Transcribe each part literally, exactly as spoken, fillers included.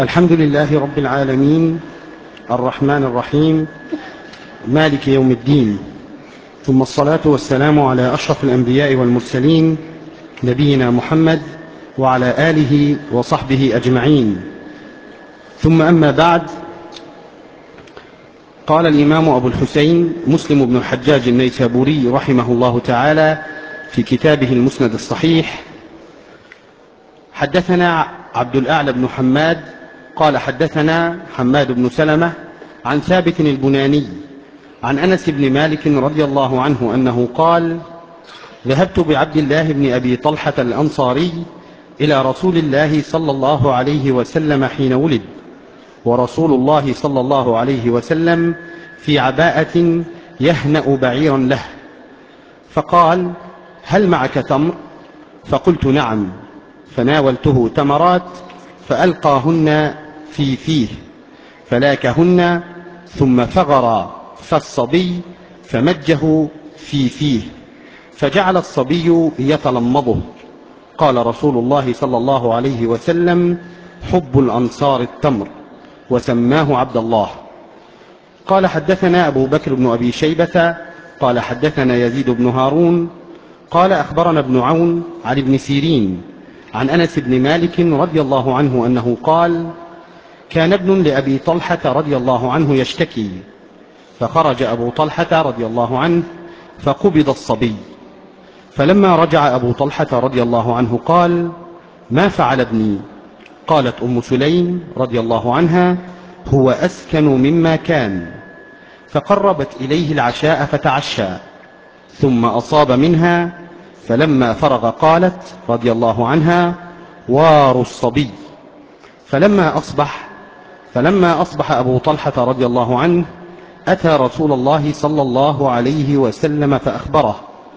الحمد لله رب العالمين، الرحمن الرحيم، مالك يوم الدين، ثم الصلاة والسلام على أشرف الأنبياء والمرسلين نبينا محمد وعلى آله وصحبه أجمعين. ثم أما بعد، قال الإمام أبو الحسين مسلم بن الحجاج النيسابوري رحمه الله تعالى في كتابه المسند الصحيح: حدثنا عبد الأعلى بن حماد قال حدثنا حماد بن سلمة عن ثابت البناني عن أنس بن مالك رضي الله عنه أنه قال: ذهبت بعبد الله بن أبي طلحة الأنصاري إلى رسول الله صلى الله عليه وسلم حين ولد، ورسول الله صلى الله عليه وسلم في عباءة يهنأ بعيرا له، فقال: هل معك تمر؟ فقلت: نعم. فناولته تمرات فألقاهن في فيه فلاكهن، ثم فغر فالصبي فمجه في فيه، فجعل الصبي يتلمضه. قال رسول الله صلى الله عليه وسلم: حب الأنصار التمر، وسماه عبد الله. قال حدثنا أبو بكر بن أبي شيبة قال حدثنا يزيد بن هارون قال أخبرنا ابن عون عن ابن سيرين عن أنس بن مالك رضي الله عنه أنه قال: كان ابن لأبي طلحة رضي الله عنه يشتكي، فخرج أبو طلحة رضي الله عنه فقبض الصبي، فلما رجع أبو طلحة رضي الله عنه قال: ما فعل ابني؟ قالت أم سليم رضي الله عنها: هو أسكن مما كان. فقربت إليه العشاء فتعشى، ثم أصاب منها، فلما فرغ قالت رضي الله عنها: وار الصبي. فلما أصبح فلما أصبح أبو طلحة رضي الله عنه أتى رسول الله صلى الله عليه وسلم فأخبره،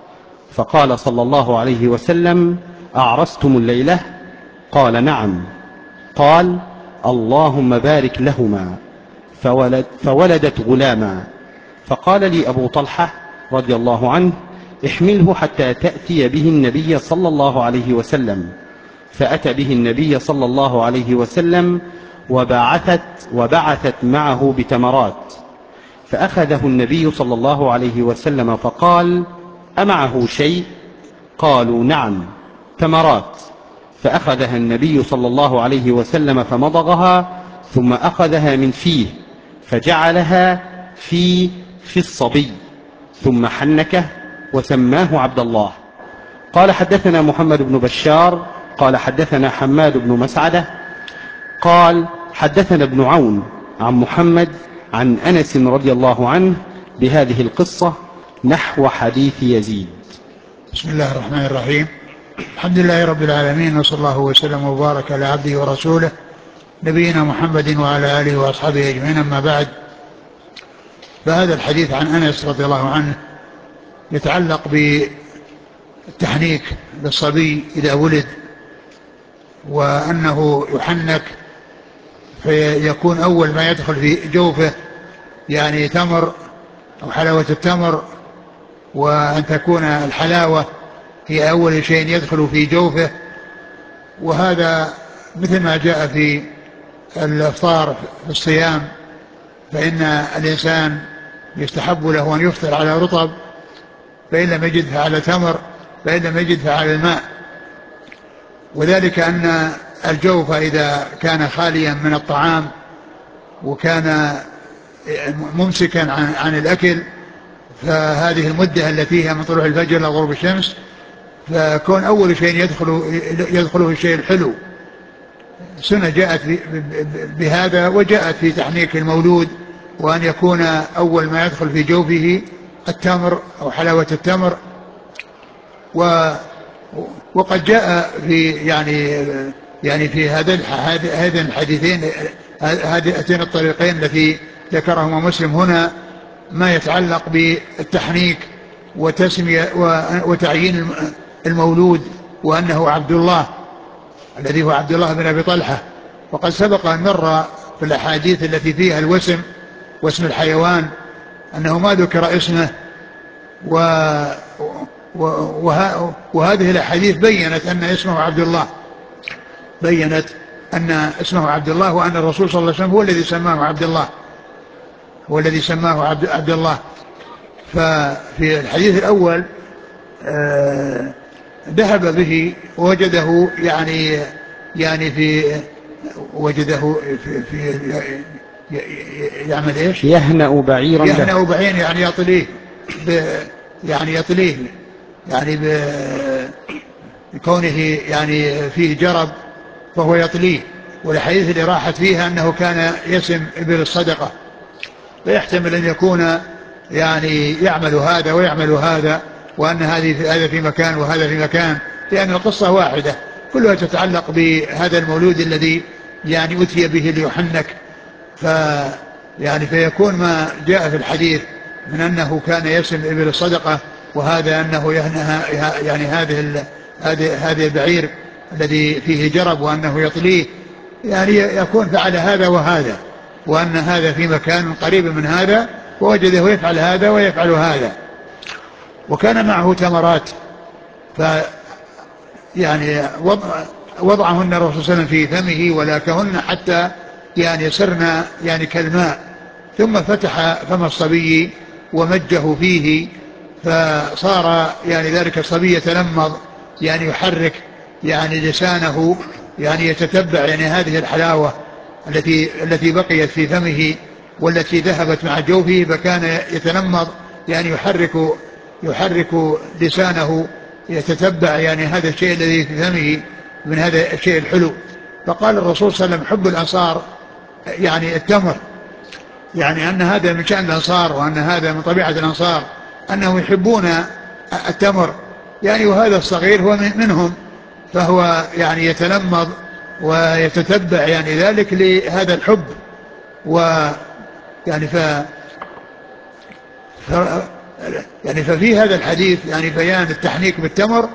فقال صلى الله عليه وسلم: أعرستم الليلة؟ قال: نعم. قال: اللهم بارك لهما. فولد فولدت غلاما. فقال لي أبو طلحة رضي الله عنه: احمله حتى تأتي به النبي صلى الله عليه وسلم. فأتى به النبي صلى الله عليه وسلم، وبعثت, وبعثت معه بتمرات، فأخذه النبي صلى الله عليه وسلم فقال: أمعه شيء؟ قالوا: نعم، تمرات. فأخذها النبي صلى الله عليه وسلم فمضغها، ثم أخذها من فيه فجعلها في في الصبي، ثم حنكه وسماه عبد الله. قال حدثنا محمد بن بشار قال حدثنا حماد بن مسعدة قال حدثنا ابن عون عن محمد عن أنس رضي الله عنه بهذه القصة نحو حديث يزيد. بسم الله الرحمن الرحيم. الحمد لله رب العالمين، وصلى الله وسلم وبارك على عبده ورسوله نبينا محمد وعلى آله وأصحابه أجمعين. أما بعد، فهذا الحديث عن أنس رضي الله عنه يتعلق بالتحنيك للصبي إذا ولد، وأنه يحنك فيكون أول ما يدخل في جوفه يعني تمر أو حلاوة التمر، وأن تكون الحلاوة هي أول شيء يدخل في جوفه. وهذا مثل ما جاء في الإفطار في الصيام، فإن الإنسان يستحب له أن يفطر على رطب، فإن لم يجد فعلى تمر، فإن لم يجد فعلى الماء. وذلك أن الجوف إذا كان خاليا من الطعام وكان ممسكا عن, عن الأكل، فهذه المدة التي هي من طلوع الفجر إلى غروب الشمس، فكون أول شيء يدخل يدخله الشيء الحلو. سنة جاءت بهذا، وجاءت في تحنيك المولود، وأن يكون أول ما يدخل في جوفه التمر أو حلاوة التمر. و وقد جاء في يعني يعني في هذا هذين الحديثين هذين الطريقين التي ذكرهما مسلم هنا ما يتعلق بالتحنيك وتسمية وتعيين المولود، وأنه عبد الله الذي هو عبد الله بن أبي طلحة. وقد سبق أن مر في الأحاديث التي فيها الوسم واسم الحيوان أنه ما ذكر اسمه، و وهذه الأحاديث بيّنت أن اسمه عبد الله، بيّنت أن اسمه عبد الله، وأن الرسول صلى الله عليه وسلم هو الذي سماه عبد الله، هو الذي سماه عبد, عبد الله. ففي الحديث الأول آه ذهب به وجده يعني يعني في وجده في, في يعمل ايش؟ يهنأ بعيرا له، يهنأ بعيرا يعني يطليه يعني يطليه يعني بكونه يعني فيه جرب فهو يطليه. والحديث اللي راحت فيها أنه كان يسم إبل الصدقة، فيحتمل أن يكون يعني يعمل هذا ويعمل هذا، وأن هذه هذا في مكان وهذا في مكان، لأن القصة واحدة كلها تتعلق بهذا المولود الذي يعني أتي به ليحنك. ف يعني فيكون ما جاء في الحديث من أنه كان يسم إبل الصدقة، وهذا أنه يهنها يعني هذه هذه هذه البعير الذي فيه جرب وأنه يطليه، يعني يكون فعل هذا وهذا، وأن هذا في مكان قريب من هذا ووجده يفعل هذا ويفعل هذا. وكان معه تمرات، ف يعني وضعهن الرسول صلى الله عليه وسلم في فمه ولاكهن حتى يعني صرنا يعني كالماء، ثم فتح فم الصبي ومجه فيه، فصار يعني ذلك الصبي يتلمض يعني يحرك يعني لسانه يعني يتتبع يعني هذه الحلاوة التي التي بقيت في فمه والتي ذهبت مع جوفه، فكان يتلمض يعني يحرك يحرك لسانه يتتبع يعني هذا الشيء الذي في فمه من هذا الشيء الحلو. فقال الرسول صلى الله عليه وسلم: حب الأنصار يعني التمر، يعني أن هذا من شأن الأنصار، وأن هذا من طبيعة الأنصار أنهم يحبون التمر، يعني وهذا الصغير هو منهم، فهو يعني يتلمض ويتتبع يعني ذلك لهذا الحب. و يعني ف يعني ففي هذا الحديث يعني بيان التحنيك بالتمر،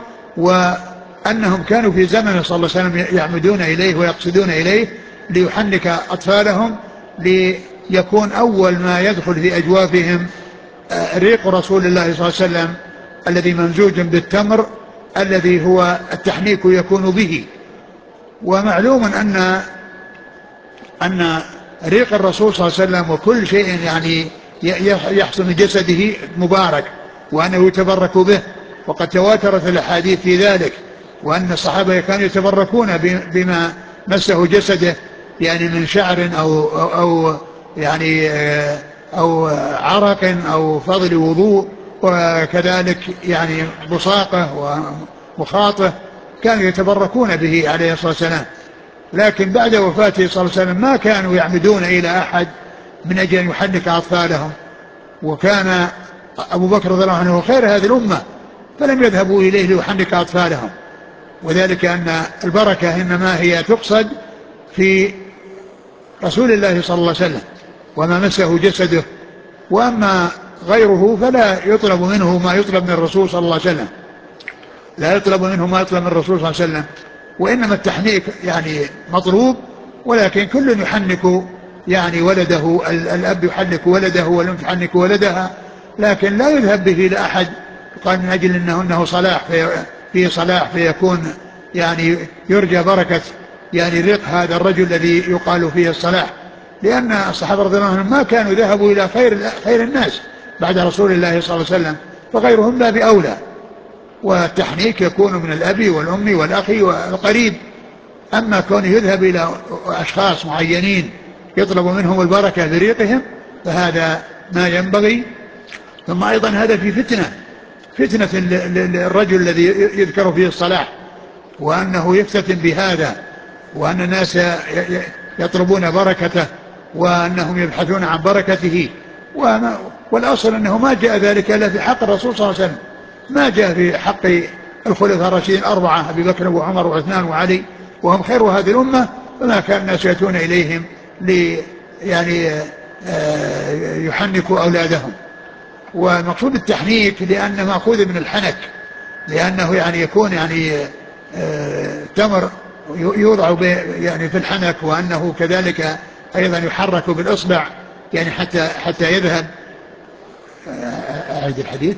وأنهم كانوا في زمن صلى الله عليه وسلم يعمدون إليه ويقصدون إليه ليحنك أطفالهم، ليكون أول ما يدخل في أجوافهم ريق رسول الله صلى الله عليه وسلم الذي ممزوج بالتمر الذي هو التحنيك يكون به. ومعلوم أن أن ريق الرسول صلى الله عليه وسلم وكل شيء يعني يحصل من جسده مبارك، وأنه يتبرك به، وقد تواترت الأحاديث في ذلك، وأن الصحابة كانوا يتبركون بما مسه جسده يعني من شعر أو, أو يعني أو عرق أو فضل وضوء، وكذلك يعني بصاقه ومخاطه، كانوا يتبركون به عليه الصلاة والسلام. لكن بعد وفاته صلى الله عليه وسلم ما كانوا يعمدون إلى أحد من أجل أن يحنك أطفالهم، وكان أبو بكر رضي الله عنه خير هذه الأمة فلم يذهبوا إليه ليحنك أطفالهم، وذلك أن البركة إنما هي تقصد في رسول الله صلى الله عليه وسلم وما مسه جسده، وأما غيره فلا يطلب منه ما يطلب من الرسول صلى الله عليه وسلم، لا يطلب منه ما يطلب من الرسول صلى الله عليه وسلم، وإنما التحنيك يعني مطلوب، ولكن كل يحنك يعني ولده، الأب يحنك ولده والأم تحنك ولدها، لكن لا يذهب به إلى أحد قال من أجل أنه, إنه صلاح في فيه صلاح فيكون يعني يرجى بركة يعني رق هذا الرجل الذي يقال فيه الصلاح، لأن الصحابة رضي الله عنهم ما كانوا ذهبوا إلى خير خير الناس بعد رسول الله صلى الله عليه وسلم، فغيرهم لا بأولى. والتحنيك يكون من الأب والأم والأخ والقريب، أما كونه يذهب إلى أشخاص معينين يطلب منهم البركة بريقهم فهذا ما ينبغي. ثم أيضا هذا في فتنة فتنة الرجل الذي يذكر فيه الصلاح، وأنه يفتتن بهذا، وأن الناس يطلبون بركته وأنهم يبحثون عن بركته، والأصل أنه ما جاء ذلك إلا في حق الرسول صلى الله عليه وسلم، ما جاء في حق الخلفاء الراشدين الأربعة أبي بكر وعمر وعثمان وعلي وهم خير هذه الأمة، فما كان الناس يأتون إليهم لي يعني يحنكوا أولادهم. ومقصود التحنيك لأنه مأخوذ من الحنك، لأنه يعني يكون يعني تمر يوضع يعني في الحنك، وأنه كذلك أيضا يحرك بالإصبع يعني حتى حتى يذهب. أعيد الحديث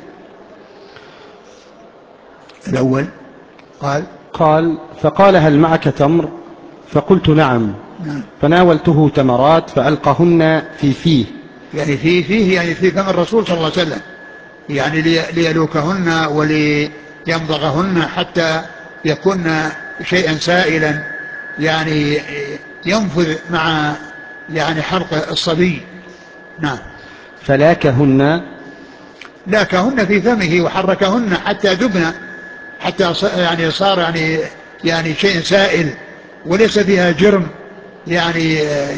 الأول. قال قال: فقال: هل معك تمر؟ فقلت نعم. نعم. فناولته تمرات فألقهن في فيه. يعني في فيه يعني في فم الرسول صلى الله عليه وسلم، يعني ليلوكهن وليمضغهن حتى يكون شيئا سائلا يعني ينفذ مع يعني حلق الصبي. نعم. فلاكهن، لاكهن في فمه وحركهن حتى دبن، حتى يعني صار يعني يعني شيء سائل وليس فيها جرم يعني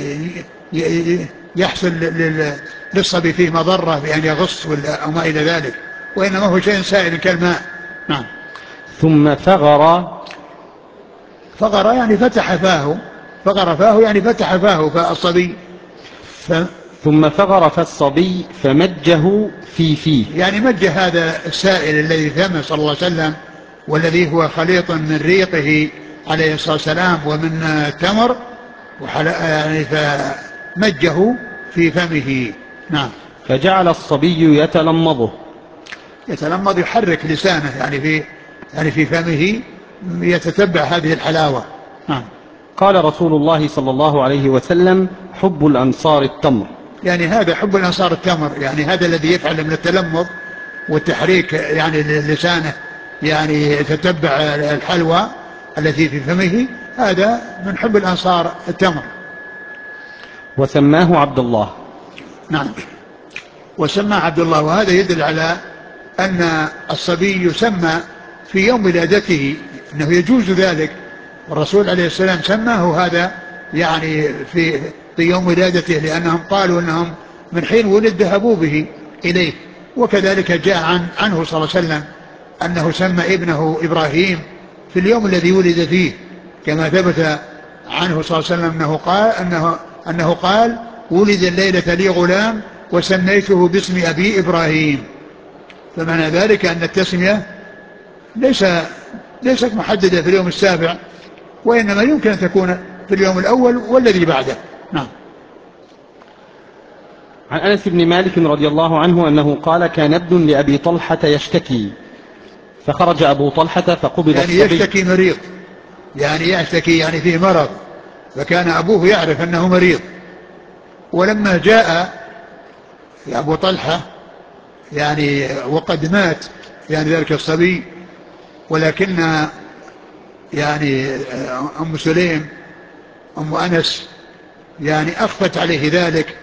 يحصل للصبي فيه مضرة بأن يغص أو ما إلى ذلك، وإنما هو شيء سائل كالماء. نعم. ثم فغر. فغر يعني فتح فاه، فغر فاه يعني فتح فاه فالصبي ف... ثم فغر فالصبي فمجه في فيه، يعني مج هذا السائل الذي فمه صلى الله عليه وسلم، والذي هو خليط من ريقه عليه الصلاة والسلام ومن تمر يعني فمجه في فمه. نعم. فجعل الصبي يتلمضه، يتلمض يحرك لسانه يعني في يعني في فمه يتتبع هذه الحلاوة. نعم. قال رسول الله صلى الله عليه وسلم: حب الأنصار التمر. يعني هذا حب الأنصار التمر، يعني هذا الذي يفعل من التلمض والتحريك يعني لسانه يعني يتتبع الحلوى التي في فمه، هذا من حب الأنصار التمر. وسماه عبد الله. نعم. وسمى عبد الله، وهذا يدل على أن الصبي يسمى في يوم ولادته، أنه يجوز ذلك، والرسول عليه السلام سماه هذا يعني في في يوم ولادته، لأنهم قالوا أنهم من حين ولد ذهبوا به إليه. وكذلك جاء عن عنه صلى الله عليه وسلم أنه سمى ابنه إبراهيم في اليوم الذي ولد فيه، كما ثبت عنه صلى الله عليه وسلم أنه قال أنه أنه قال: ولد الليلة لي غلام وسميته باسم أبي إبراهيم. فمعنى ذلك أن التسمية ليس ليست محددة في اليوم السابع، وإنما يمكن أن تكون في اليوم الأول والذي بعده. نعم. عن أنس بن مالك رضي الله عنه أنه قال: كان ابن لأبي طلحة يشتكي، فخرج أبو طلحة فقبض يعني الصبي. يشتكي مريض، يعني يشتكي يعني فيه مرض، فكان أبوه يعرف أنه مريض، ولما جاء أبو طلحة يعني وقد مات يعني ذلك الصبي، ولكن يعني أم سليم أم أنس يعني أخفت عليه ذلك،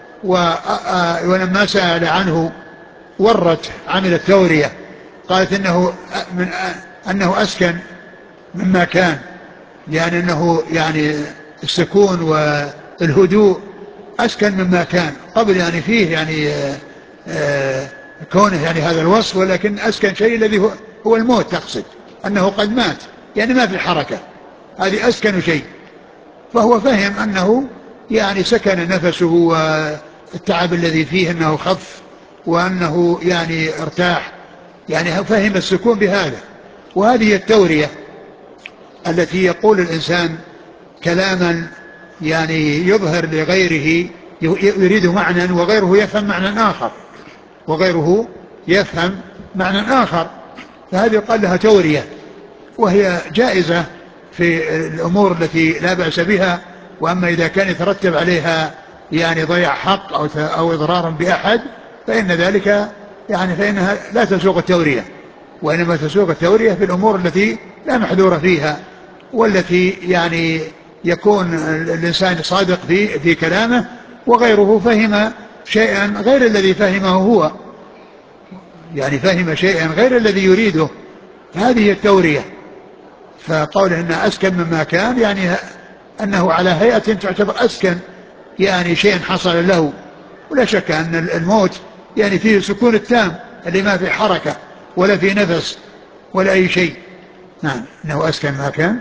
ولما سأل عنه ورت عملت تورية، قالت إنه من أنه أسكن مما كان، يعني أنه يعني السكون والهدوء أسكن مما كان قبل، يعني فيه يعني آآ آآ كونه يعني هذا الوصف، ولكن أسكن شيء الذي هو, هو الموت، تقصد أنه قد مات يعني ما في حركة، هذه أسكن شيء. فهو فهم أنه يعني سكن نفسه والتعب الذي فيه أنه خف وأنه يعني ارتاح، يعني فهم السكون بهذا. وهذه التورية التي يقول الإنسان كلاما يعني يظهر لغيره يريد معنى وغيره يفهم معنى آخر، وغيره يفهم معنى آخر، فهذه يقال لها تورية، وهي جائزة في الأمور التي لا بأس بها. وأما إذا كان يترتب عليها يعني ضياع حق أو أو إضرار بأحد فإن ذلك يعني فإنها لا تسوق التورية، وإنما تسوق التورية في الأمور التي لا محذور فيها، والتي يعني يكون الإنسان صادق في في كلامه وغيره فهم شيئا غير الذي فهمه هو، يعني فهم شيئا غير الذي يريده، هذه التورية. فقوله إنه أسكن مما كان يعني أنه على هيئة تعتبر أسكن، يعني شيء حصل له، ولا شك أن الموت يعني فيه سكون التام اللي ما في حركة ولا في نفس ولا أي شيء. نعم، إنه أسكن ما كان.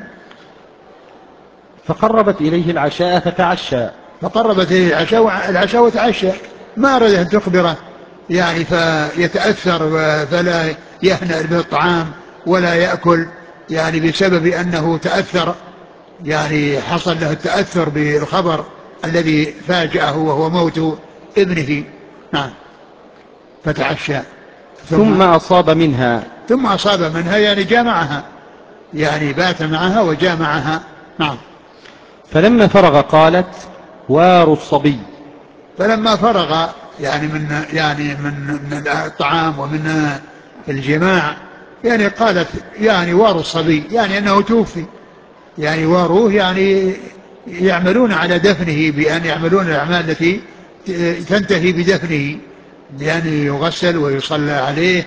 فقربت إليه العشاء فتعشى. فقربت إليه العشاء العشاء وتعشى، ما أراد أن تخبره يعني فيتأثر فلا يهنأ بالطعام ولا يأكل، يعني بسبب أنه تأثر، يعني حصل له التأثر بالخبر الذي فاجأه وهو موت ابنه. نعم. فتعشى ثم, ثم أصاب منها. ثم أصاب منها يعني جامعها، يعني بات معها وجامعها. نعم. فلما فرغ قالت: وار الصبي. فلما فرغ يعني من يعني من من الطعام ومن الجماع يعني قالت يعني وار الصبي، يعني أنه توفي، يعني واروه يعني يعملون على دفنه بأن يعملون الأعمال التي تنتهي بدفنه، بأن يغسل ويصلى عليه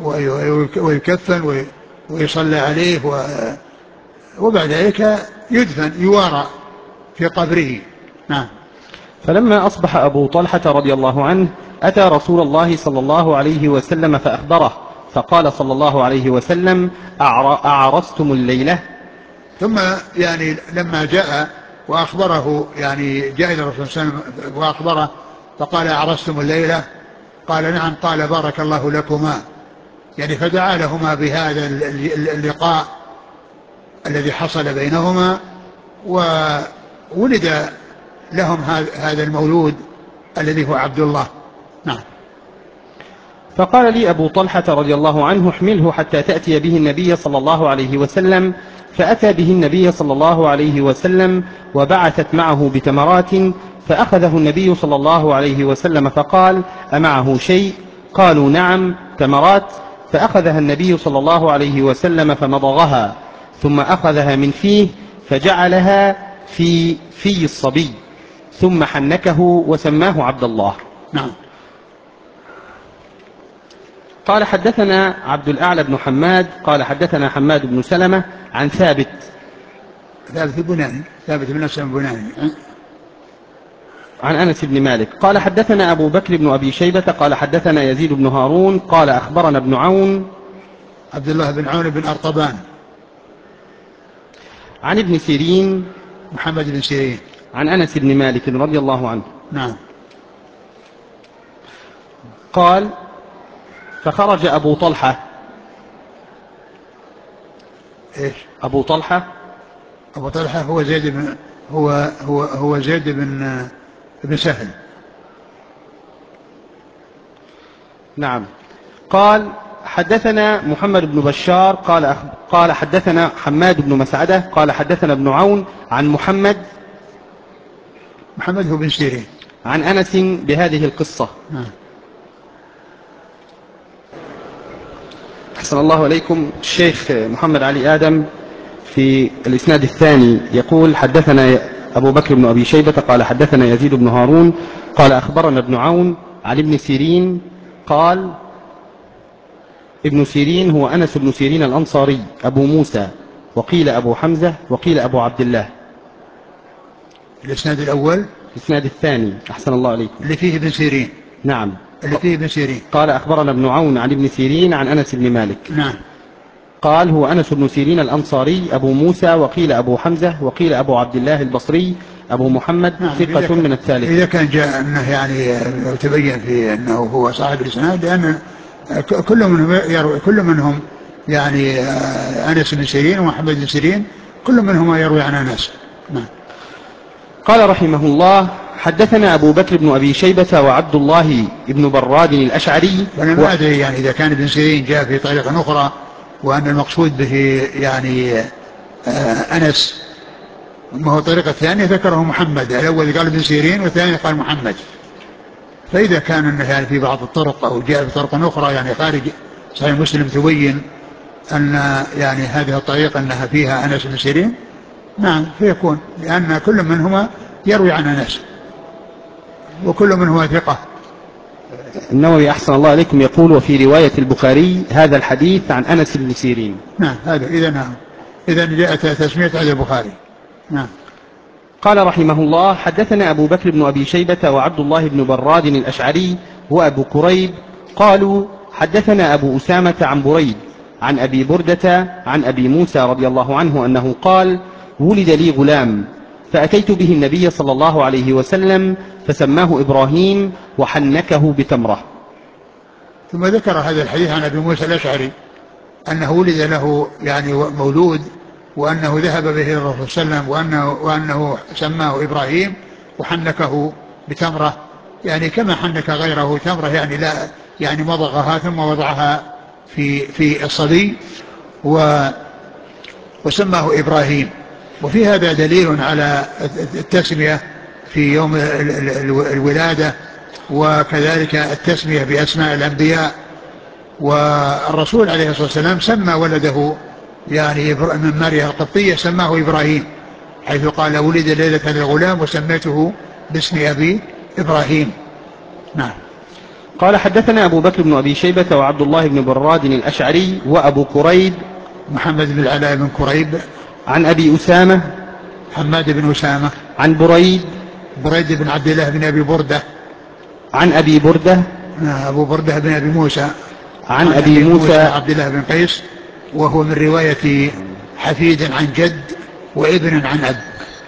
ويكفن ويصلى عليه وبعد ذلك يدفن يوارى في قبره. نعم. فلما أصبح أبو طلحة رضي الله عنه أتى رسول الله صلى الله عليه وسلم فأخبره، فقال صلى الله عليه وسلم: أعرستم الليلة؟ ثم يعني لما جاء وأخبره، يعني جاء إلى الرسول صلى الله عليه وسلم وأخبره فقال: أعرستم الليلة؟ قال: نعم. قال: بارك الله لكما، يعني فدعا لهما بهذا اللقاء الذي حصل بينهما، وولد لهم هذا المولود الذي هو عبد الله. نعم. فقال لي أبو طلحة رضي الله عنه: احمله حتى تأتي به النبي صلى الله عليه وسلم. فأتى به النبي صلى الله عليه وسلم وبعثت معه بتمرات، فأخذه النبي صلى الله عليه وسلم فقال: أمعه شيء؟ قالوا: نعم، تمرات. فأخذها النبي صلى الله عليه وسلم فمضغها، ثم أخذها من فيه فجعلها في في الصبي، ثم حنكه وسماه عبد الله. نعم. قال: حدثنا عبد الأعلى بن حماد قال حدثنا حماد بن سلمة عن ثابت ثابت البناني ثابت بن أسلم البناني عن أنس بن مالك قال: حدثنا أبو بكر بن أبي شيبة قال حدثنا يزيد بن هارون قال أخبرنا ابن عون عبد الله بن عون بن أرطبان عن ابن سيرين محمد بن سيرين عن أنس بن مالك رضي الله عنه. نعم. قال: فخرج أبو طلحة. إيش أبو طلحة؟ أبو طلحة هو زيد بن هو هو هو زيد بن بن سهل. نعم. قال: حدثنا محمد بن بشار قال قال حدثنا حماد بن مسعدة قال حدثنا ابن عون عن محمد محمد هو بن سيرين عن أنس بهذه القصة. نعم. أحسن الله عليكم. الشيخ محمد علي آدم في الإسناد الثاني يقول: حدثنا أبو بكر بن أبي شيبة قال حدثنا يزيد بن هارون قال أخبرنا ابن عون عن ابن سيرين قال: ابن سيرين هو أنس بن سيرين الأنصاري أبو موسى، وقيل أبو حمزة، وقيل أبو عبد الله. الإسناد الأول الإسناد الثاني أحسن الله عليكم اللي فيه ابن سيرين. نعم. اللي فيه ابن سيرين قال: أخبرنا ابن عون عن ابن سيرين عن أنس بن مالك. نعم. قال: هو أنس بن سيرين الأنصاري أبو موسى، وقيل أبو حمزة، وقيل أبو عبد الله البصري أبو محمد. نعم. ثقة من الثالث. إذا كان جاء أنه يعني تبين في أنه هو صاحب الإسناد، لأن كل منهم يروي كل منهم يعني أنس بن سيرين ومحمد بن سيرين كل منهما يروي عن أنس. نعم. قال رحمه الله: حدثنا أبو بكر بن أبي شيبة وعبد الله بن براد الأشعري. وأنا ما أدري يعني إذا كان ابن سيرين جاء في طريقة أخرى وأن المقصود به يعني أنس، ما هو طريقة ثانية ذكره محمد، الأول قال ابن سيرين والثاني قال محمد. فإذا كان أنه يعني في بعض الطرق أو جاء بطرق أخرى يعني خارج صحيح مسلم تبين أن يعني هذه الطريقة أنها فيها أنس بن سيرين، نعم فيكون، لأن كل منهما يروي عن أنس وكل منهما ثقة. النووي أحسن الله عليكم يقول: وفي رواية البخاري هذا الحديث عن أنس بن سيرين. نعم. هذا إذا نعم إذا جاءت تسمية على البخاري. نعم. قال رحمه الله: حدثنا أبو بكر بن أبي شيبة وعبد الله بن براد الأشعري وأبو كريب قالوا: حدثنا أبو أسامة عن بريد عن أبي بردة عن أبي موسى رضي الله عنه أنه قال: ولد لي غلام فأتيت به النبي صلى الله عليه وسلم فسماه إبراهيم وحنكه بتمرة. ثم ذكر هذا الحديث عن أبي موسى الأشعري أنه ولد له يعني مولود، وأنه ذهب به إلى الرسول صلى الله عليه وسلم، وأنه, وأنه سماه إبراهيم وحنكه بتمرة، يعني كما حنك غيره تمرة، يعني لا يعني مضغها ثم وضعها في في الصبي و وسماه إبراهيم. وفي هذا دليل على التسمية في يوم الولادة، وكذلك التسمية بأسماء الأنبياء. والرسول عليه الصلاة والسلام سمى ولده يعني من ماريا القبطية سماه إبراهيم، حيث قال ولد ليلة الغلام وسميته باسم أبي إبراهيم. نعم. قال حدثنا أبو بكر بن أبي شيبة وعبد الله بن براد الأشعري وأبو كريب محمد بن العلاء بن كريب عن أبي أسامة حماد بن أسامة عن بريد بريد بن عبد الله بن أبي بردة عن أبي بردة أبو بردة بن أبي موسى عن, عن أبي, أبي موسى, موسى عبد الله بن قيس، وهو من رواية حفيد عن جد وابن عن أب.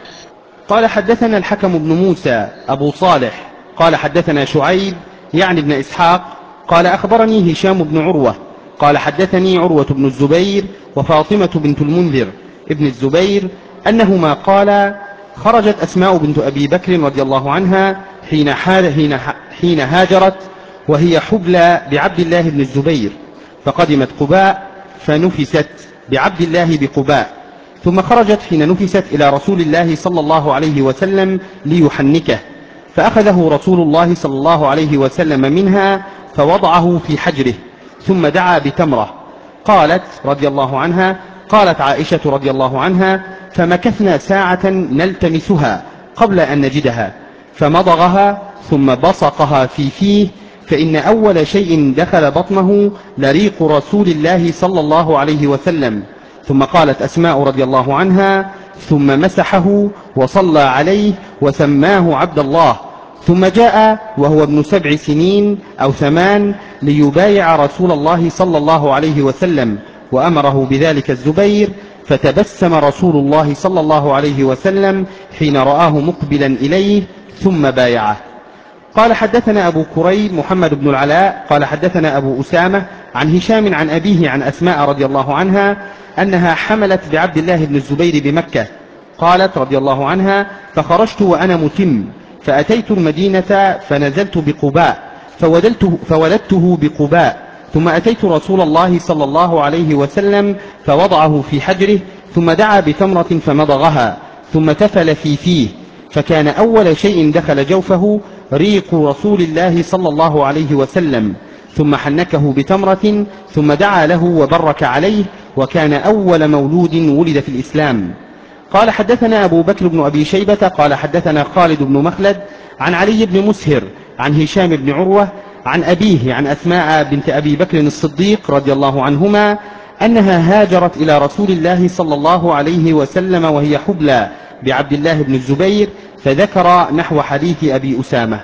قال حدثنا الحكم بن موسى أبو صالح قال حدثنا شعيب يعني ابن إسحاق قال أخبرني هشام بن عروة قال حدثني عروة بن الزبير وفاطمة بنت المنذر ابن الزبير أنهما قال خرجت أسماء بنت أبي بكر رضي الله عنها حين, حين, حين هاجرت وهي حبلى بعبد الله بن الزبير، فقدمت قباء فنفست بعبد الله بقباء، ثم خرجت حين نفست إلى رسول الله صلى الله عليه وسلم ليحنكه، فأخذه رسول الله صلى الله عليه وسلم منها فوضعه في حجره ثم دعا بتمرة. قالت رضي الله عنها قالت عائشة رضي الله عنها فمكثنا ساعة نلتمسها قبل أن نجدها، فمضغها ثم بصقها في فيه، فإن أول شيء دخل بطنه لريق رسول الله صلى الله عليه وسلم. ثم قالت أسماء رضي الله عنها ثم مسحه وصلى عليه وسماه عبد الله، ثم جاء وهو ابن سبع سنين أو ثمان ليبايع رسول الله صلى الله عليه وسلم، وأمره بذلك الزبير، فتبسم رسول الله صلى الله عليه وسلم حين رآه مقبلا إليه ثم بايعه. قال حدثنا أبو كريب محمد بن العلاء قال حدثنا أبو أسامة عن هشام عن أبيه عن أسماء رضي الله عنها أنها حملت بعبد الله بن الزبير بمكة. قالت رضي الله عنها فخرجت وأنا متم فأتيت المدينة فنزلت بقباء فولدته, فولدته بقباء، ثم أتيت رسول الله صلى الله عليه وسلم فوضعه في حجره ثم دعا بتمرة فمضغها ثم تفل في فيه، فكان أول شيء دخل جوفه ريق رسول الله صلى الله عليه وسلم، ثم حنكه بتمرة ثم دعا له وبرك عليه، وكان أول مولود ولد في الإسلام. قال حدثنا أبو بكر بن أبي شيبة قال حدثنا خالد بن مخلد عن علي بن مسهر عن هشام بن عروة عن أبيه عن أسماء بنت أبي بكر الصديق رضي الله عنهما أنها هاجرت إلى رسول الله صلى الله عليه وسلم وهي حبلى بعبد الله بن الزبير، فذكر نحو حديث أبي أسامة.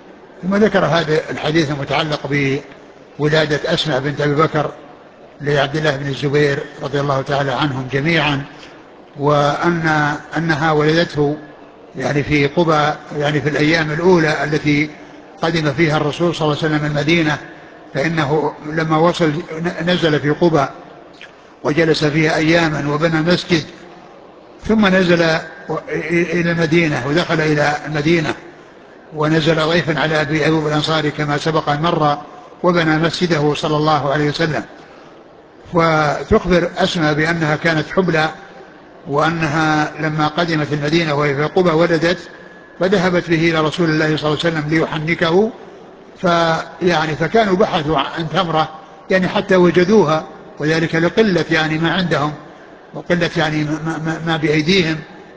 ثم ذكر هذا الحديث المتعلق بولادة أسماء بنت أبي بكر لعبد الله بن الزبير رضي الله تعالى عنهم جميعا، وأن أنها ولدته يعني في قبى، يعني في الأيام الأولى التي قدم فيها الرسول صلى الله عليه وسلم المدينة، فإنه لما وصل نزل في قبى وجلس فيها أياما وبنى مسجد، ثم نزل إلى المدينة ودخل إلى المدينة ونزل ضيفا على أبي أيوب الأنصاري كما سبق أن مر، وبنى مسجده صلى الله عليه وسلم. وتخبر أسماء بأنها كانت حبلى، وأنها لما قدمت المدينة وهي في قبى ولدت، فذهبت به إلى رسول الله صلى الله عليه وسلم ليحنكه، فيعني فكانوا بحثوا عن تمرة يعني حتى وجدوها، وذلك لقلة يعني ما عندهم وقلة يعني ما, ما, ما بأيديهم،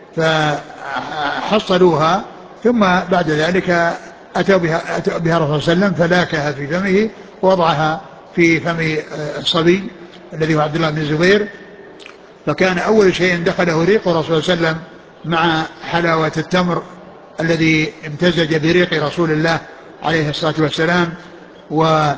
فحصلوها، ثم بعد ذلك أتوا بها, أتوا بها رسول صلى الله عليه وسلم فلاكها في فمه ووضعها في فم الصبي الذي هو عبد الله بن الزبير، فكان أول شيء دخله ريق الرسول صلى الله عليه وسلم مع حلاوة التمر الذي امتزج بريق رسول الله عليه الصلاة والسلام، و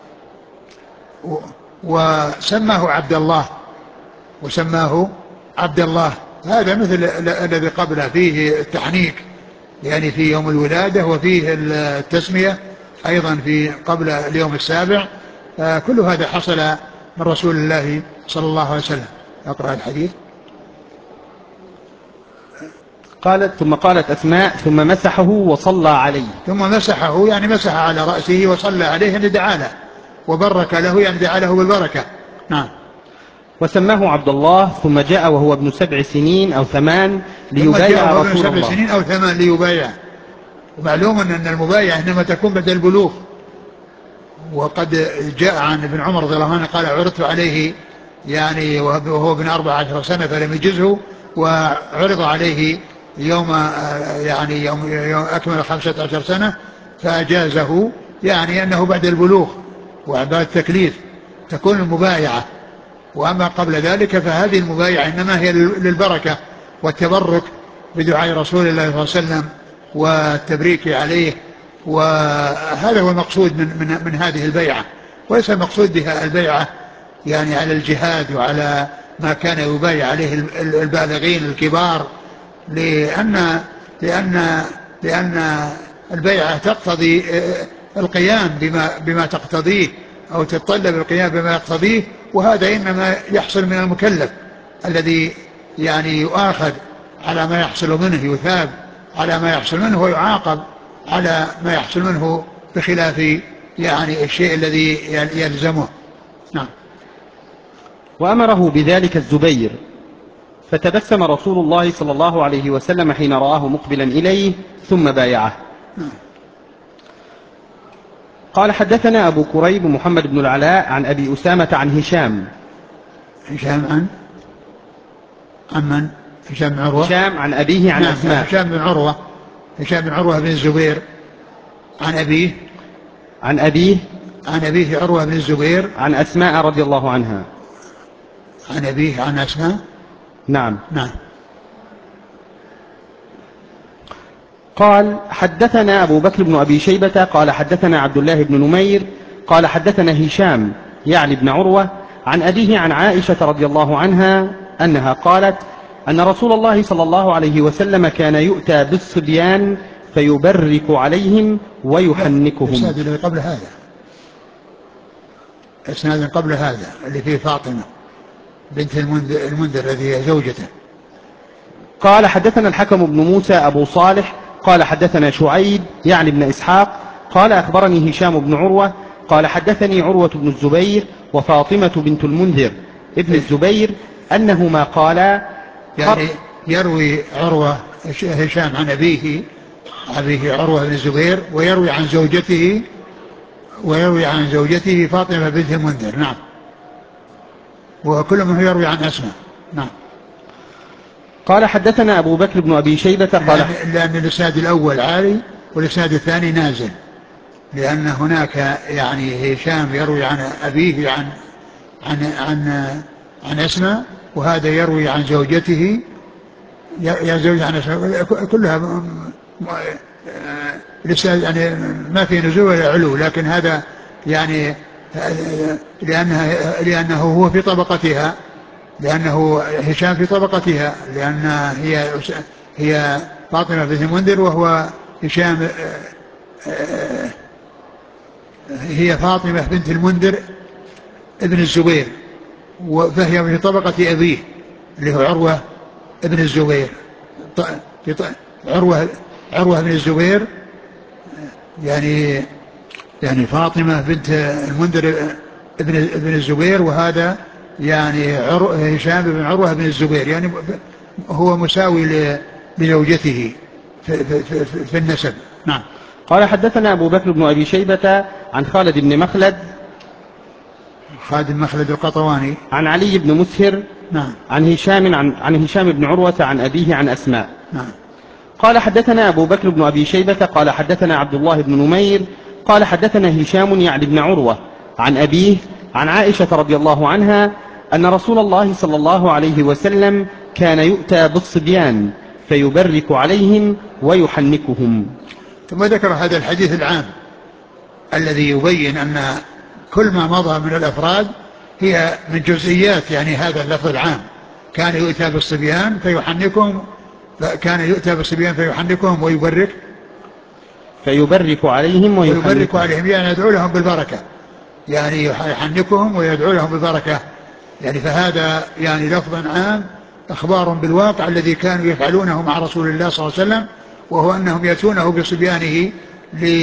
وسماه عبد الله وسماه عبد الله. هذا مثل الذي قبله فيه التحنيك يعني في يوم الولادة، وفيه التسمية أيضا في قبل اليوم السابع. كل هذا حصل من رسول الله صلى الله عليه وسلم. أقرأ الحديث. قالت ثم قالت أسماء ثم مسحه وصلى عليه. ثم مسحه يعني مسح على رأسه وصلى عليه يعني دعا له، وبرك له يعني دعا له بالبركة. نعم. وسماه عبد الله، ثم جاء وهو ابن سبع سنين أو ثمان ليبايع رسول الله. سبع سنين أو ثمان ليبايع. ومعلوم أن المبايعة إنما تكون بعد البلوغ. وقد جاء عن ابن عمر رضي الله عنه قال عرضت عليه يعني وهو ابن أربع عشر سنة فلم يجزه، وعرض عليه يوم يعني يوم, يوم أكمل خمسة عشر سنة فأجازه، يعني أنه بعد البلوغ وبعد التكليف تكون المبايعة. وأما قبل ذلك فهذه المبايعة إنما هي للبركة والتبرك بدعاء رسول الله صلى الله عليه وسلم والتبريك عليه، وهذا هو المقصود من, من, من هذه البيعة، وليس المقصود بها البيعة يعني على الجهاد وعلى ما كان يبايع عليه البالغين الكبار، لأن لأن لأن البيعة تقتضي القيام بما بما تقتضيه أو تتطلب القيام بما يقتضيه، وهذا إنما يحصل من المكلف الذي يعني يؤاخذ على ما يحصل منه، يثاب على ما يحصل منه ويعاقب على ما يحصل منه بخلاف يعني الشيء الذي يلزمه. نعم. وأمره بذلك الزبير، فتبسم رسول الله صلى الله عليه وسلم حين رآه مقبلا إليه ثم بايعه. نعم. قال حدثنا أبو كريب محمد بن العلاء عن أبي أسامة عن هشام. هشام عن عن من؟ هشام بن عروة. هشام عن أبيه عن نعم. أسماء. هشام بن عروة هشام بن عروة بن الزبير عن أبيه عن أبيه عن أبيه عروة بن الزبير عن أسماء رضي الله عنها. عن أبيه عن أسماء. نعم. نعم. قال حدثنا أبو بكر بن أبي شيبة قال حدثنا عبد الله بن نمير قال حدثنا هشام يعني بن عروة عن أبيه عن عائشة رضي الله عنها أنها قالت أن رسول الله صلى الله عليه وسلم كان يؤتى بالصبيان فيبرك عليهم ويحنكهم. الإسناد الذي قبل هذا الإسناد قبل هذا اللي فيه فاطمة بنت المنذر, المنذر الذي هي زوجته. قال حدثنا الحكم بن موسى أبو صالح قال حدثنا شعيب يعني ابن إسحاق قال أخبرني هشام بن عروة قال حدثني عروة بن الزبير وفاطمة بنت المنذر ابن الزبير أنهما قالا يعني يروي عروة هشام عن أبيه أبيه عروة بن الزبير ويروي عن زوجته ويروي عن زوجته فاطمة بنت المنذر. نعم. وكل من يروي عن أسماء. نعم. قال حدثنا أبو بكر بن أبي شيبة قال لأن, لأن الإسناد الأول عالي والإسناد الثاني نازل، لأن هناك يعني هشام يروي عن أبيه عن عن عن عن أسماء، وهذا يروي عن زوجته يا زوج عن أسماء، كلها الإسناد يعني ما في نزول ولا علو، لكن هذا يعني لأنها لأنه هو في طبقتها، لأنه هشام في طبقتها، لأن هي هي فاطمة بنت المنذر وهو هشام هي فاطمة بنت المنذر ابن الزبير، فهي في طبقة أبيه اللي هو عروة ابن الزبير. عروة عروة بن الزبير يعني يعني فاطمة بنت المنذر ابن ابن الزبير، وهذا يعني هشام بن عروة بن الزبير، يعني هو مساوي لزوجته في, في, في, في النسب. نعم. قال حدثنا أبو بكر بن أبي شيبة عن خالد بن مخلد خالد بن مخلد القطواني عن علي بن مسهر. نعم. عن هشام عن, عن هشام بن عروة عن أبيه عن أسماء. نعم. قال حدثنا أبو بكر بن أبي شيبة قال حدثنا عبد الله بن نمير قال حدثنا هشام يعني بن عروة عن أبيه عن عائشة رضي الله عنها أن رسول الله صلى الله عليه وسلم كان يؤتى بالصبيان فيبرك عليهم ويحنكهم. ثم ذكر هذا الحديث العام الذي يبين أن كل ما مضى من الأفراد هي من جزئيات يعني هذا اللفظ العام. كان يؤتى بالصبيان فيحنكهم كان يؤتى بالصبيان فيحنكهم ويبرك فيبرك عليهم ويحنكهم ويبرك عليهم يعني يدعو لهم بالبركة، يعني يحنكهم ويدعو لهم بالبركة، يعني فهذا يعني لفظ عام أخبار بالواقع الذي كانوا يفعلونه مع رسول الله صلى الله عليه وسلم، وهو أنهم يأتونه بصبيانه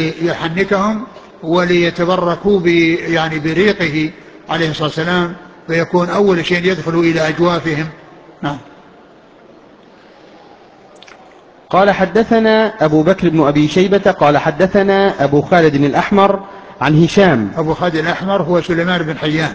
ليحنكهم وليتبركوا يعني بريقه عليه الصلاة والسلام فيكون أول شيء يدخل إلى أجوافهم. نعم. قال حدثنا أبو بكر بن أبي شيبة قال حدثنا أبو خالد الأحمر عن هشام. أبو خالد الأحمر هو سليمان بن حيان.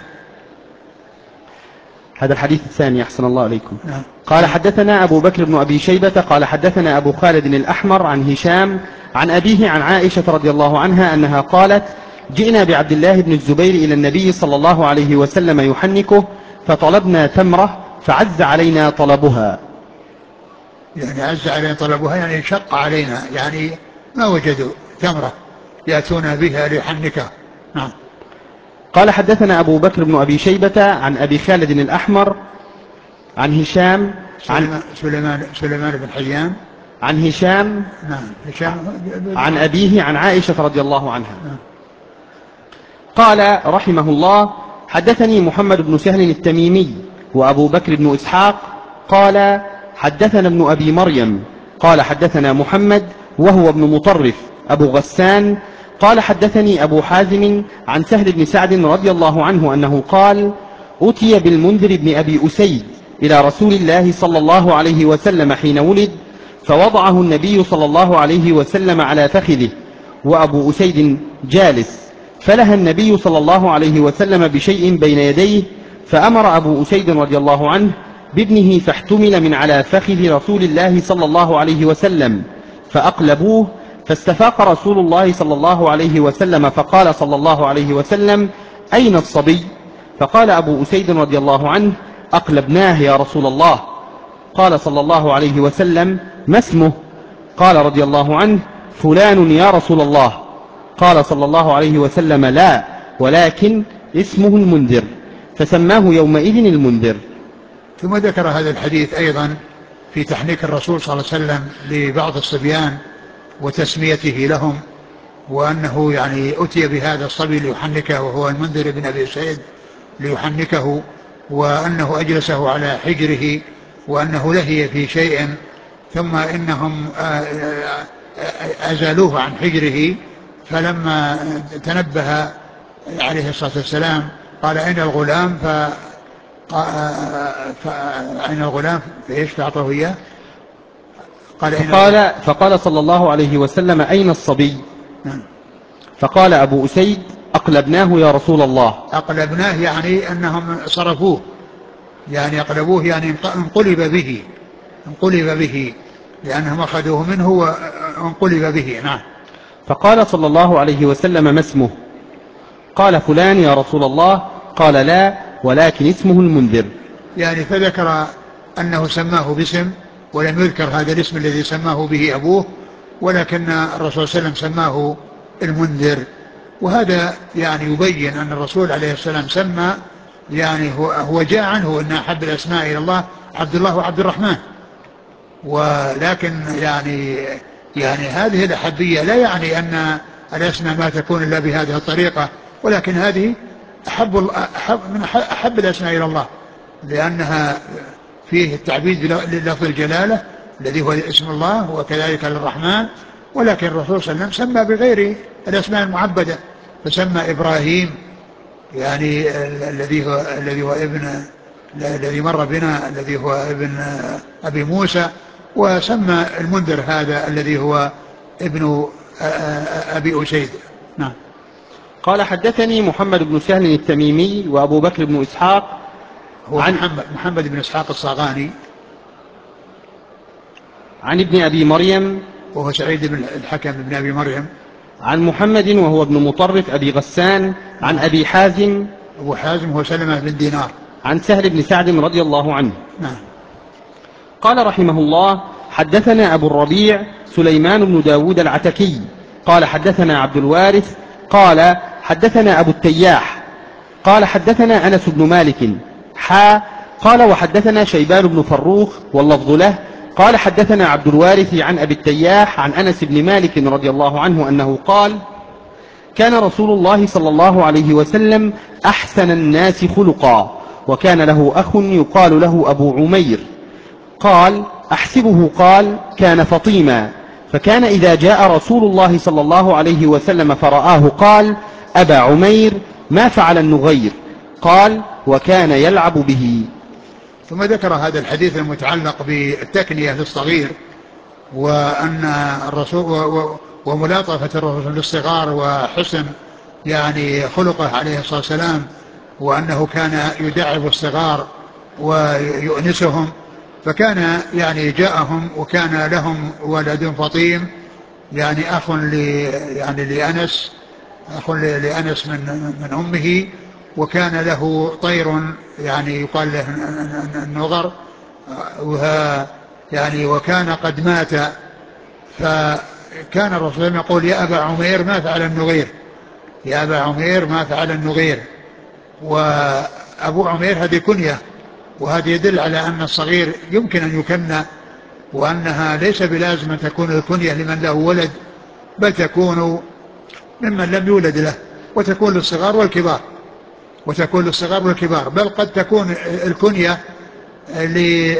هذا الحديث الثاني أحسن الله عليكم. نعم. قال حدثنا أبو بكر بن أبي شيبة قال حدثنا أبو خالد الأحمر عن هشام عن أبيه عن عائشة رضي الله عنها أنها قالت جئنا بعبد الله بن الزبير إلى النبي صلى الله عليه وسلم يحنكه فطلبنا تمرة فعز علينا طلبها. يعني عز علينا طلبها يعني شق علينا، يعني ما وجدوا تمرة يأتون بها ليحنكه. نعم. قال حدثنا أبو بكر بن أبي شيبة عن أبي خالد الأحمر عن هشام عن سليمان سليمان بن حيان عن هشام نعم هشام عن أبيه عن عائشة رضي الله عنها. نعم. قال رحمه الله حدثني محمد بن سهل التميمي وأبو بكر بن إسحاق قال حدثنا ابن أبي مريم قال حدثنا محمد وهو ابن مطرف أبو غسان قال حدثني أبو حازم عن سهل بن سعد رضي الله عنه أنه قال أتي بالمنذر بن أبي أسيد إلى رسول الله صلى الله عليه وسلم حين ولد فوضعه النبي صلى الله عليه وسلم على فخذه وأبو أسيد جالس فلها النبي صلى الله عليه وسلم بشيء بين يديه فأمر أبو أسيد رضي الله عنه بابنه فاحتمل من على فخذ رسول الله صلى الله عليه وسلم فأقلبوه فاستفاق رسول الله صلى الله عليه وسلم فقال صلى الله عليه وسلم أين الصبي؟ فقال أبو أسيد رضي الله عنه أقلبناه يا رسول الله. قال صلى الله عليه وسلم ما اسمه؟ قال رضي الله عنه فلان يا رسول الله. قال صلى الله عليه وسلم لا ولكن اسمه المنذر فسماه يومئذ المنذر. ثم ذكر هذا الحديث أيضا في تحنيك الرسول صلى الله عليه وسلم لبعض الصبيان وتسميته لهم، وأنه يعني أتي بهذا الصبي ليحنكه وهو المنذر بن أبي سعيد ليحنكه، وأنه أجلسه على حجره وأنه لهي في شيء ثم إنهم أزالوه عن حجره، فلما تنبه عليه الصلاة والسلام قال أين الغلام؟ ف أين الغلام؟ فإيش فأعطاه إياه؟ قال, فقال, فقال صلى الله عليه وسلم أين الصبي؟ نعم. فقال أبو أسيد أقلبناه يا رسول الله. أقلبناه يعني أنهم صرفوه، يعني أقلبوه يعني انقلب به انقلب به لأنهم أخذوه منه وانقلب به. نعم. فقال صلى الله عليه وسلم ما اسمه؟ قال فلان يا رسول الله. قال لا ولكن اسمه المنذر. يعني فذكر أنه سماه باسم ولم يذكر هذا الاسم الذي سماه به أبوه، ولكن الرسول صلى الله عليه وسلم سماه المنذر، وهذا يعني يبين أن الرسول عليه السلام سمى يعني هو, هو جاء عنه أن أحب الأسماء إلى الله عبد الله وعبد الرحمن، ولكن يعني يعني هذه الأحبية لا يعني أن الأسماء ما تكون إلا بهذه الطريقة، ولكن هذه أحب, أحب من أحب الأسماء إلى الله لأنها فيه التعبيد للفظ الجلالة الذي هو اسم الله وكذلك للرحمن، ولكن الرسول صلى الله عليه وسلم سمى بغير الأسماء المعبدة، فسمى إبراهيم يعني الذي هو الذي هو ابن الذي مر بنا الذي هو ابن أبي موسى، وسمى المنذر هذا الذي هو ابن أبي أسيد. نعم. قال حدثني محمد بن سهل التميمي وأبو بكر بن إسحاق هو عن محمد, محمد بن إسحاق الصاغاني عن ابن أبي مريم وهو سعيد بن الحكم بن أبي مريم عن محمد وهو ابن مطرف أبي غسان عن أبي حازم أبو حازم هو سلمة بن دينار عن سهل بن سعد رضي الله عنه. نعم. قال رحمه الله حدثنا أبو الربيع سليمان بن داود العتكي قال حدثنا عبد الوارث قال حدثنا أبو التياح قال حدثنا أنس بن مالك حا قال وحدثنا شيبان بن فروخ واللفظ له قال حدثنا عبد الوارث عن أبي التياح عن أنس بن مالك رضي الله عنه أنه قال كان رسول الله صلى الله عليه وسلم أحسن الناس خلقا وكان له أخ يقال له أبو عمير قال أحسبه قال كان فطيما فكان إذا جاء رسول الله صلى الله عليه وسلم فرآه قال أبا عمير ما فعل النغير؟ قال وكان يلعب به. ثم ذكر هذا الحديث المتعلق بالتكنية للصغير، وأن الرسول وملاطفة الرسول للصغار وحسن يعني خلقه عليه الصلاة والسلام، وأنه كان يدعب الصغار ويؤنسهم. فكان يعني جاءهم وكان لهم ولد فطيم، يعني أخ يعني لأنس أخ لأنس من من أمه، وكان له طير يعني يقال له النغر، وها يعني وكان قد مات. فكان الرسول يقول يا أبا عمير ما فعل النغير، يا أبا عمير ما فعل النغير. وأبو عمير هذه كنية، وهذا يدل على أن الصغير يمكن أن يكنى، وأنها ليس بلازم أن تكون الكنية لمن له ولد، بل تكون ممن لم يولد له، وتكون للصغار والكبار وتكون للصغار والكبار بل قد تكون الكنية اللي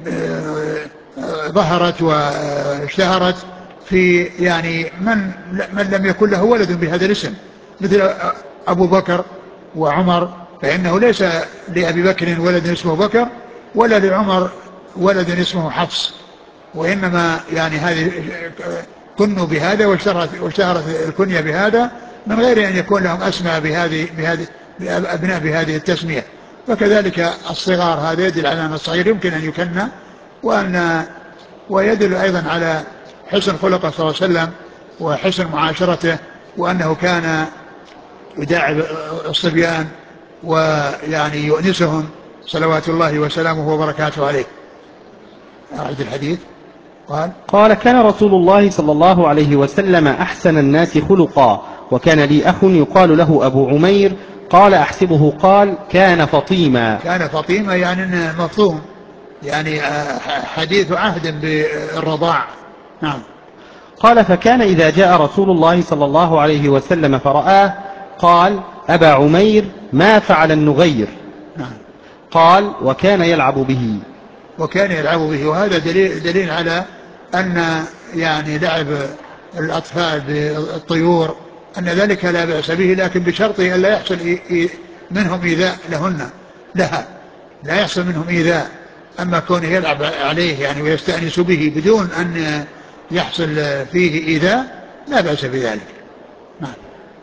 ظهرت واشتهرت في يعني من من لم يكن له ولد بهذا الاسم، مثل أبو بكر وعمر، فإنه ليس لأبي بكر ولد اسمه بكر، ولا لعمر ولد اسمه حفص، وإنما يعني هذه كنوا بهذا واشتهرت الكنية بهذا من غير أن يكون لهم أسماء بهذه بهذه أبناء بهذه التسمية. فكذلك الصغار هذا يدل على أن الصغير يمكن أن يكنى، وأن ويدل أيضا على حسن خلقه صلى الله عليه وسلم وحسن معاشرته، وأنه كان يداعب الصبيان ويعني يؤنسهم صلوات الله وسلامه وبركاته عليه. أعد الحديث. قال قال كان رسول الله صلى الله عليه وسلم أحسن الناس خلقا، وكان لي أخ يقال له أبو عمير، قال أحسبه قال كان فطيما. كان فطيما يعني مفطوم، يعني حديث عهد بالرضاع. نعم. قال فكان إذا جاء رسول الله صلى الله عليه وسلم فرآه قال أبا عمير ما فعل النغير. نعم. قال وكان يلعب به. وكان يلعب به، وهذا دليل, دليل على أن يعني لعب الأطفال بالطيور أن ذلك لا بأس به، لكن بشرط أن لا يحصل منهم إيذاء لهن لها لا يحصل منهم إيذاء. أما كونه يلعب عليه يعني ويستأنس به بدون أن يحصل فيه إيذاء لا بأس بذلك. نعم.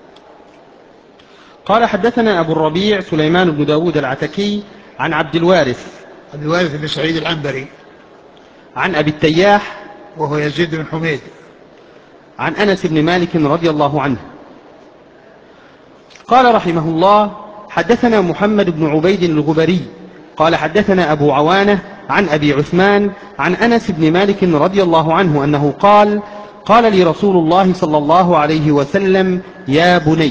قال حدثنا أبو الربيع سليمان بن داود العتكي عن عبد الوارث عبد الوارث بن سعيد العنبري عن أبي التياح وهو يزيد بن حميد عن أنس بن مالك رضي الله عنه قال رحمه الله حدثنا محمد بن عبيد الغبري قال حدثنا أبو عوانة عن أبي عثمان عن أنس بن مالك رضي الله عنه أنه قال قال لي رسول الله صلى الله عليه وسلم يا بني.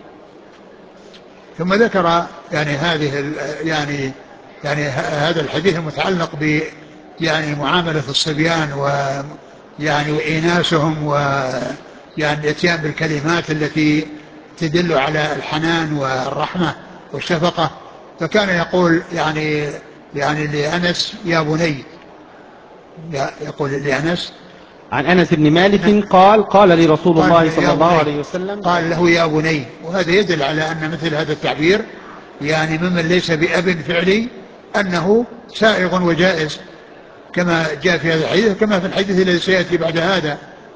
ثم ذكر يعني هذه يعني يعني هذا الحديث المتعلق ب يعني معاملة الصبيان ويعني وإيناسهم ويعني الاتيان بالكلمات التي تدل على الحنان والرحمة والشفقة. فكان يقول يعني يعني لأنس يا بني، يقول لأنس عن أنس بن مالك قال قال لي رسول الله صلى الله عليه وسلم قال له يا بني. وهذا يدل على أن مثل هذا التعبير يعني ممن ليس بأب فعلي أنه سائغ وجائز، كما جاء في هذا الحديث كما في الحديث الذي سيأتي بعد هذا.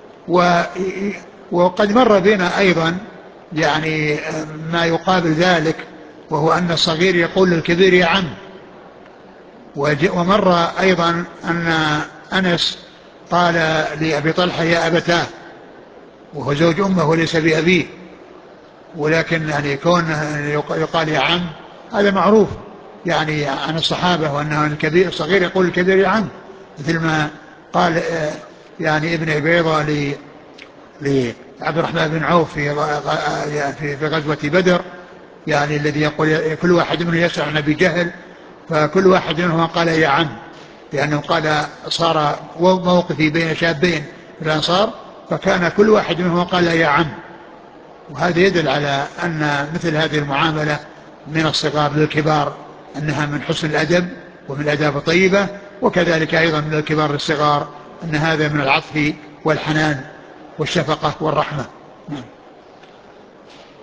وقد مر بنا أيضا يعني ما يقابل ذلك، وهو أن الصغير يقول للكبير يا عم. ومر أيضا أن أنس قال لأبي طلحة يا أبتاه، وهو زوج أمه وليس بأبيه، ولكن يعني كون يقال يا عم هذا معروف يعني عن الصحابة، وأنه الكبير الصغير يقول الكبير يا عم، مثل ما قال يعني ابن عبيضة لعبد الرحمن بن عوف في في غزوة بدر، يعني الذي يقول كل واحد منه يسأل عن أبي جهل، فكل واحد منهم قال يا عم، لأنه قال صار موقفي بين شابين في الأنصار، فكان كل واحد منهم قال يا عم. وهذا يدل على أن مثل هذه المعاملة من الصغار للكبار أنها من حسن الأدب ومن الآداب الطيبة، وكذلك أيضا من الكبار للصغار أن هذا من العطف والحنان والشفقة والرحمة.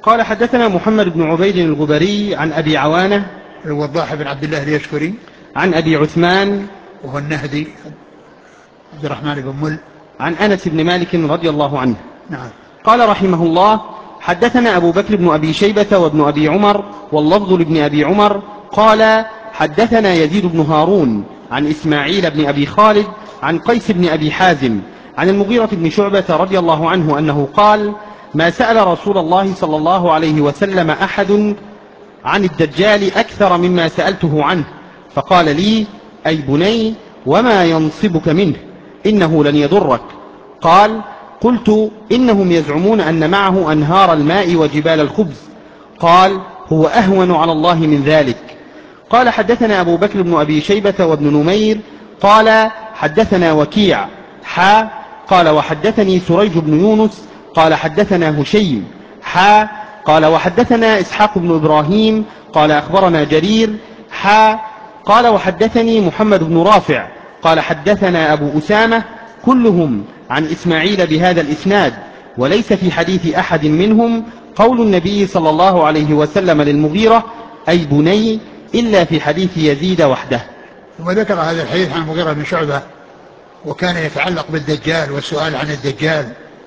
قال حدثنا محمد بن عبيد الغبري عن أبي عوانة الوضاح بن عبد الله اليشكري عن أبي عثمان وهو النهدي عبد الرحمن بن مل عن أنس بن مالك رضي الله عنه. نعم. قال رحمه الله: حدثنا أبو بكر بن أبي شيبة وابن أبي عمر واللفظ لابن أبي عمر قال حدثنا يزيد بن هارون عن إسماعيل بن أبي خالد عن قيس بن أبي حازم عن المغيرة بن شعبة رضي الله عنه أنه قال: ما سأل رسول الله صلى الله عليه وسلم أحد عن الدجال أكثر مما سألته عنه، فقال لي: أي بني، وما ينصبك منه؟ إنه لن يضرك. قال: قلت: إنهم يزعمون أن معه أنهار الماء وجبال الخبز. قال: هو أهون على الله من ذلك. قال حدثنا أبو بكر بن أبي شيبة وابن نمير قال حدثنا وكيع حا قال وحدثني سريج بن يونس قال حدثنا هشيم حا قال وحدثنا إسحاق بن إبراهيم قال أخبرنا جرير حا قال وحدثني محمد بن رافع قال حدثنا أبو أسامة كلهم عن إسماعيل بهذا الإسناد، وليس في حديث أحد منهم قول النبي صلى الله عليه وسلم للمغيرة: أي بني، إلا في حديث يزيد وحده. ثم ذكر هذا الحديث عن المغيرة بن شعبة، وكان يتعلق بالدجال والسؤال عن الدجال،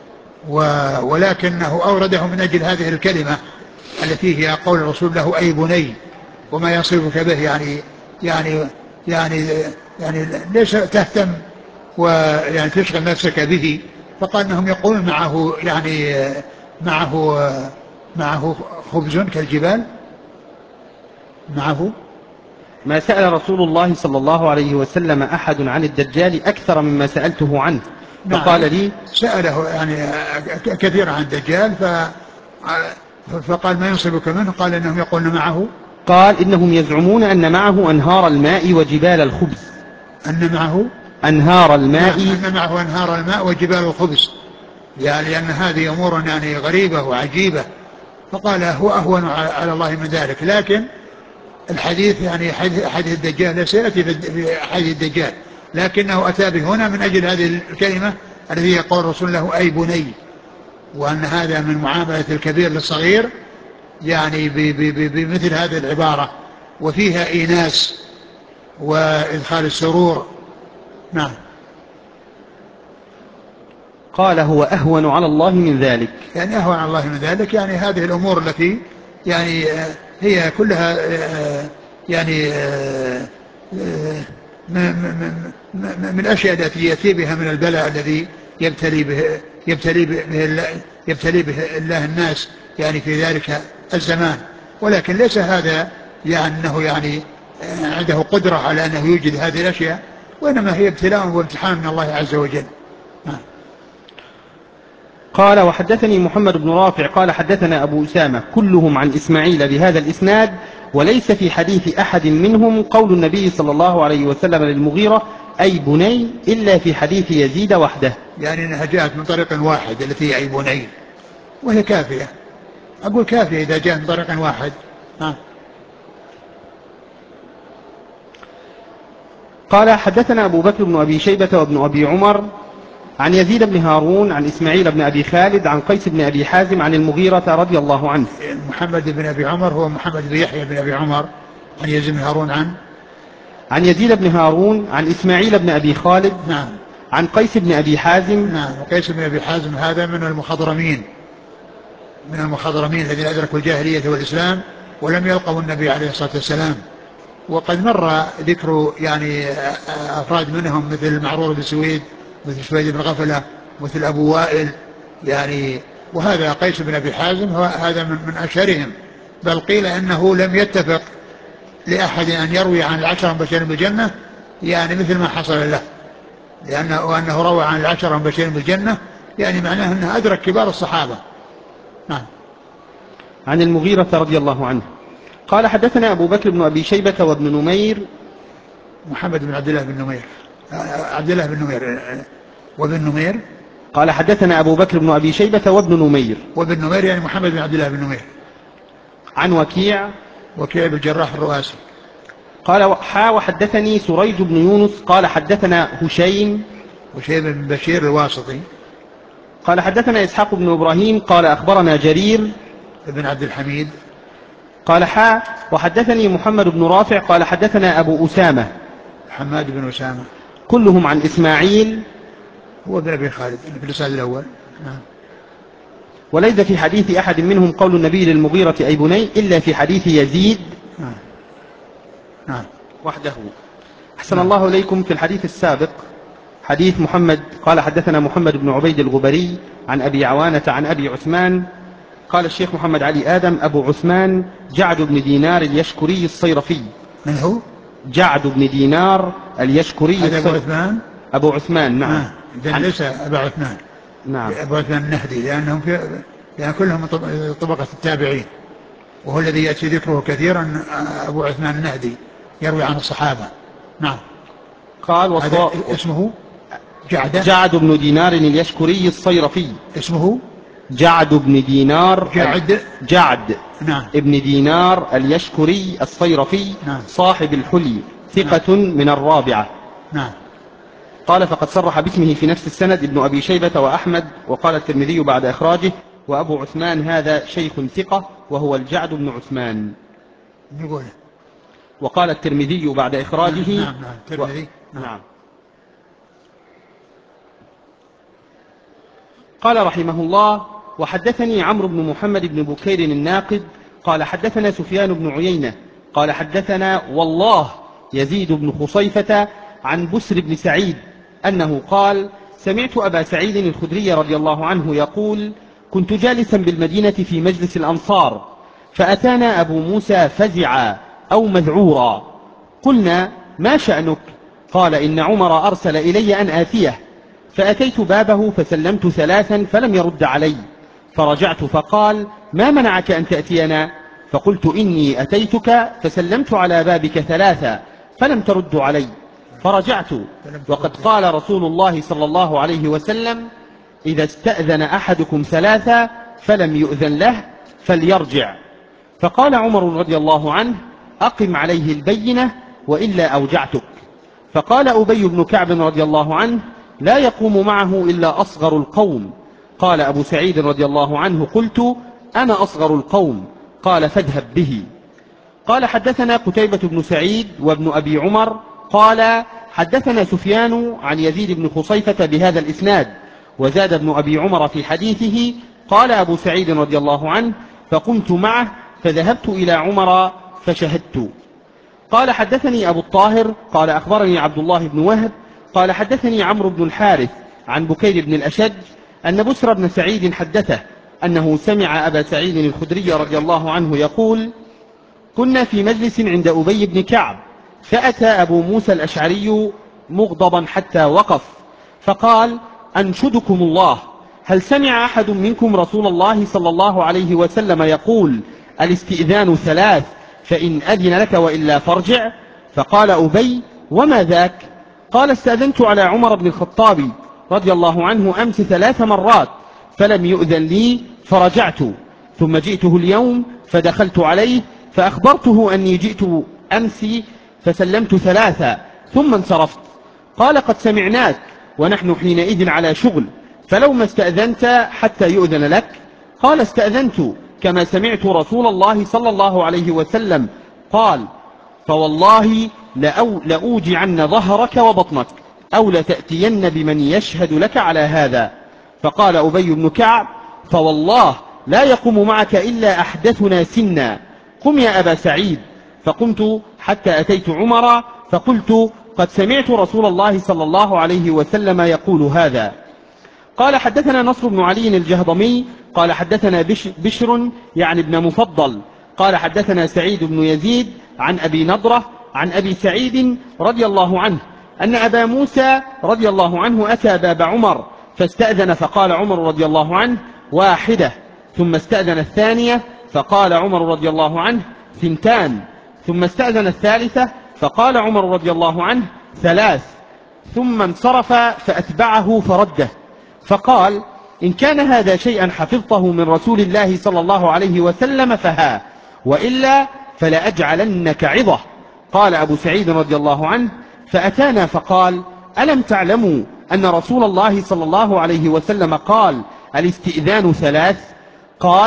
ولكنه أورده من أجل هذه الكلمة التي هي قول الرسول له: أي بني، وما يصيبك به، يعني يعني يعني يعني ليس تهتم ويعني تشغل نفسك به. فقال انهم يقولون معه يعني معه معه خبز كالجبال، معه. ما سأل رسول الله صلى الله عليه وسلم أحد عن الدجال أكثر مما سألته عنه، فقال لي: سأله يعني كثير عن الدجال، فقال: ما ينصبك منه؟ قال: انهم يقولون معه قال إنهم يزعمون أن معه أنهار الماء وجبال الخبز. أن معه أنهار الماء أن معه أنهار الماء وجبال الخبز، يعني لأن هذه أمور يعني غريبة وعجيبة. فقال: هو أهون على الله من ذلك. لكن الحديث يعني حديث الدجال لا سيأتي في حديث الدجال، لكنه أتى به هنا من أجل هذه الكلمة التي يقول الرسول له: أي بني، وأن هذا من معاملة الكبير للصغير، يعني بمثل هذه العبارة، وفيها إيناس وإدخال السرور. نعم. قال: هو أهون على الله من ذلك، يعني أهون على الله من ذلك، يعني هذه الأمور التي يعني هي كلها يعني من الأشياء التي يأتي بها من البلاء الذي يبتلي به يبتلي به يبتلي به الله الناس يعني في ذلك الزمان. ولكن ليس هذا يعني أنه يعني عنده قدرة على أنه يوجد هذه الأشياء، وإنما هي ابتلاء وامتحان من الله عز وجل. قال وحدثني محمد بن رافع قال حدثنا أبو أسامة كلهم عن إسماعيل بهذا الإسناد، وليس في حديث أحد منهم قول النبي صلى الله عليه وسلم للمغيرة: أي بني، إلا في حديث يزيد وحده. يعني أنها جاءت من طريق واحد التي هي أي بني، وهي كافية. أقول كافية إذا جاءت من طريق واحد. ها. قال حدثنا أبو بكر بن أبي شيبة وابن أبي عمر عن يزيد بن هارون عن إسماعيل بن أبي خالد عن قيس بن أبي حازم عن المغيرة رضي الله عنه. محمد بن أبي عمر هو محمد بن يحيى بن أبي عمر عن يزيد بن هارون عن عن يزيد بن هارون عن إسماعيل بن أبي خالد. نعم. عن قيس بن أبي حازم. نعم. وقيس بن أبي حازم هذا من المخضرمين من المخضرمين الذين أدركوا الجاهلية والإسلام ولم يلقوا النبي عليه الصلاة والسلام. وقد مر ذكر يعني أفراد منهم مثل معرور بن سويد، مثل سويد بن غفلة، مثل أبو وائل يعني. وهذا قيس بن أبي حازم هذا من, من أشهرهم، بل قيل أنه لم يتفق لأحد أن يروي عن العشرة المبشرين بالجنة يعني مثل ما حصل له، لأنه وأنه روى عن العشرة المبشرين بالجنة يعني معناه أنه أدرك كبار الصحابة. نعم. عن المغيرة رضي الله عنه قال حدثنا أبو بكر بن أبي شيبة وابن نمير محمد بن عبد الله بن نمير عبد الله بن نمير وابن نمير قال حدثنا أبو بكر بن أبي شيبة وابن نمير وابن نمير يعني محمد بن عبد الله بن نمير. عن وكيع وكيع بن الجراح الرؤاسي قال حا وحدثني سريج بن يونس قال حدثنا هشيم هشيم بن بشير الواسطي قال حدثنا إسحاق بن إبراهيم قال أخبرنا جرير بن عبد الحميد. قال حاء وحدثني محمد بن رافع قال حدثنا أبو أسامة حماد بن أسامة كلهم عن إسماعيل هو بن أبي خالد في الإسناد الأول. نعم. وليس في حديث أحد منهم قول النبي للمغيرة أي بني إلا في حديث يزيد نعم. نعم. وحده. أحسن نعم. الله إليكم. في الحديث السابق حديث محمد قال حدثنا محمد بن عبيد الغبري عن أبي عوانة عن أبي عثمان قال الشيخ محمد علي آدم أبو عثمان جعد بن دينار اليشكري الصيرفي. من هو؟ جعد بن دينار اليشكري الصيرفي. أبو عثمان أبو عثمان نعم. آه. عن... ليس أبو عثمان. نعم. أبو عثمان النهدي لأنهم في... لأن كلهم طبقة التابعين، وهو الذي يأتي ذكره كثيرا أبو عثمان النهدي يروي عن الصحابة. نعم. قال وصو... اسمه جعد جعد بن دينار اليشكري الصيرفي. اسمه جعد بن دينار جعد جعد نعم. ابن دينار اليشكري الصيرفي. نعم. صاحب الحلي ثقة نعم. من الرابعة. نعم. قال فقد صرح باسمه في نفس السند ابن أبي شيبة وأحمد. وقال الترمذي بعد إخراجه وأبو عثمان هذا شيخ ثقة وهو الجعد بن عثمان. نقول. وقال الترمذي بعد إخراجه نعم. نعم. الترمذي. و... نعم. قال رحمه الله وحدثني عمرو بن محمد بن بكير الناقد قال حدثنا سفيان بن عيينة قال حدثنا والله يزيد بن خصيفة عن بسر بن سعيد أنه قال سمعت أبا سعيد الخدري رضي الله عنه يقول كنت جالسا بالمدينة في مجلس الأنصار فأتانا أبو موسى فزعا أو مذعورا قلنا ما شأنك؟ قال إن عمر أرسل إلي أن آتيه فأتيت بابه فسلمت ثلاثا فلم يرد علي فرجعت فقال ما منعك أن تأتينا؟ فقلت إني أتيتك فسلمت على بابك ثلاثا فلم ترد علي فرجعت وقد قال رسول الله صلى الله عليه وسلم إذا استأذن أحدكم ثلاثا فلم يؤذن له فليرجع. فقال عمر رضي الله عنه أقم عليه البينة وإلا أوجعتك. فقال أبي بن كعب رضي الله عنه لا يقوم معه إلا أصغر القوم. قال أبو سعيد رضي الله عنه قلت أنا أصغر القوم. قال فاذهب به. قال حدثنا قتيبة بن سعيد وابن أبي عمر قال حدثنا سفيان عن يزيد بن خصيفة بهذا الإسناد وزاد ابن أبي عمر في حديثه قال أبو سعيد رضي الله عنه فقمت معه فذهبت إلى عمر فشهدت. قال حدثني أبو الطاهر قال أخبرني عبد الله بن وهب قال حدثني عمرو بن الحارث عن بكير بن الأشج أن بسر بن سعيد حدثه أنه سمع أبا سعيد الخدري رضي الله عنه يقول كنا في مجلس عند أبي بن كعب فأتى أبو موسى الأشعري مغضبا حتى وقف فقال أنشدكم الله هل سمع أحد منكم رسول الله صلى الله عليه وسلم يقول الاستئذان ثلاث فإن أذن لك وإلا فارجع؟ فقال أبي وما ذاك؟ قال استأذنت على عمر بن الخطاب رضي الله عنه أمس ثلاث مرات فلم يؤذن لي فرجعت ثم جئته اليوم فدخلت عليه فأخبرته أني جئت أمس فسلمت ثلاثة ثم انصرفت. قال قد سمعناك ونحن حينئذ على شغل فلو ما استأذنت حتى يؤذن لك؟ قال استأذنت كما سمعت رسول الله صلى الله عليه وسلم قال فوالله لأو لأوجعن ظهرك وبطنك أو لتأتين بمن يشهد لك على هذا. فقال أبي بن كعب فوالله لا يقوم معك إلا أحدثنا سنا قم يا أبا سعيد. فقمت حتى أتيت عمر فقلت قد سمعت رسول الله صلى الله عليه وسلم يقول هذا. قال حدثنا نصر بن علي الجهضمي قال حدثنا بشر يعني ابن مفضل قال حدثنا سعيد بن يزيد عن أبي نضرة عن أبي سعيد رضي الله عنه أن أبا موسى رضي الله عنه أتى باب عمر فاستأذن فقال عمر رضي الله عنه واحدة ثم استأذن الثانية فقال عمر رضي الله عنه ثنتان ثم استأذن الثالثة فقال عمر رضي الله عنه ثلاث ثم انصرف فأتبعه فرده فقال إن كان هذا شيئا حفظته من رسول الله صلى الله عليه وسلم فها وإلا فلأجعلنك عظة. قال أبو سعيد رضي الله عنه فأتانا فقال ألم تعلموا أن رسول الله صلى الله عليه وسلم قال الاستئذان ثلاث؟ قال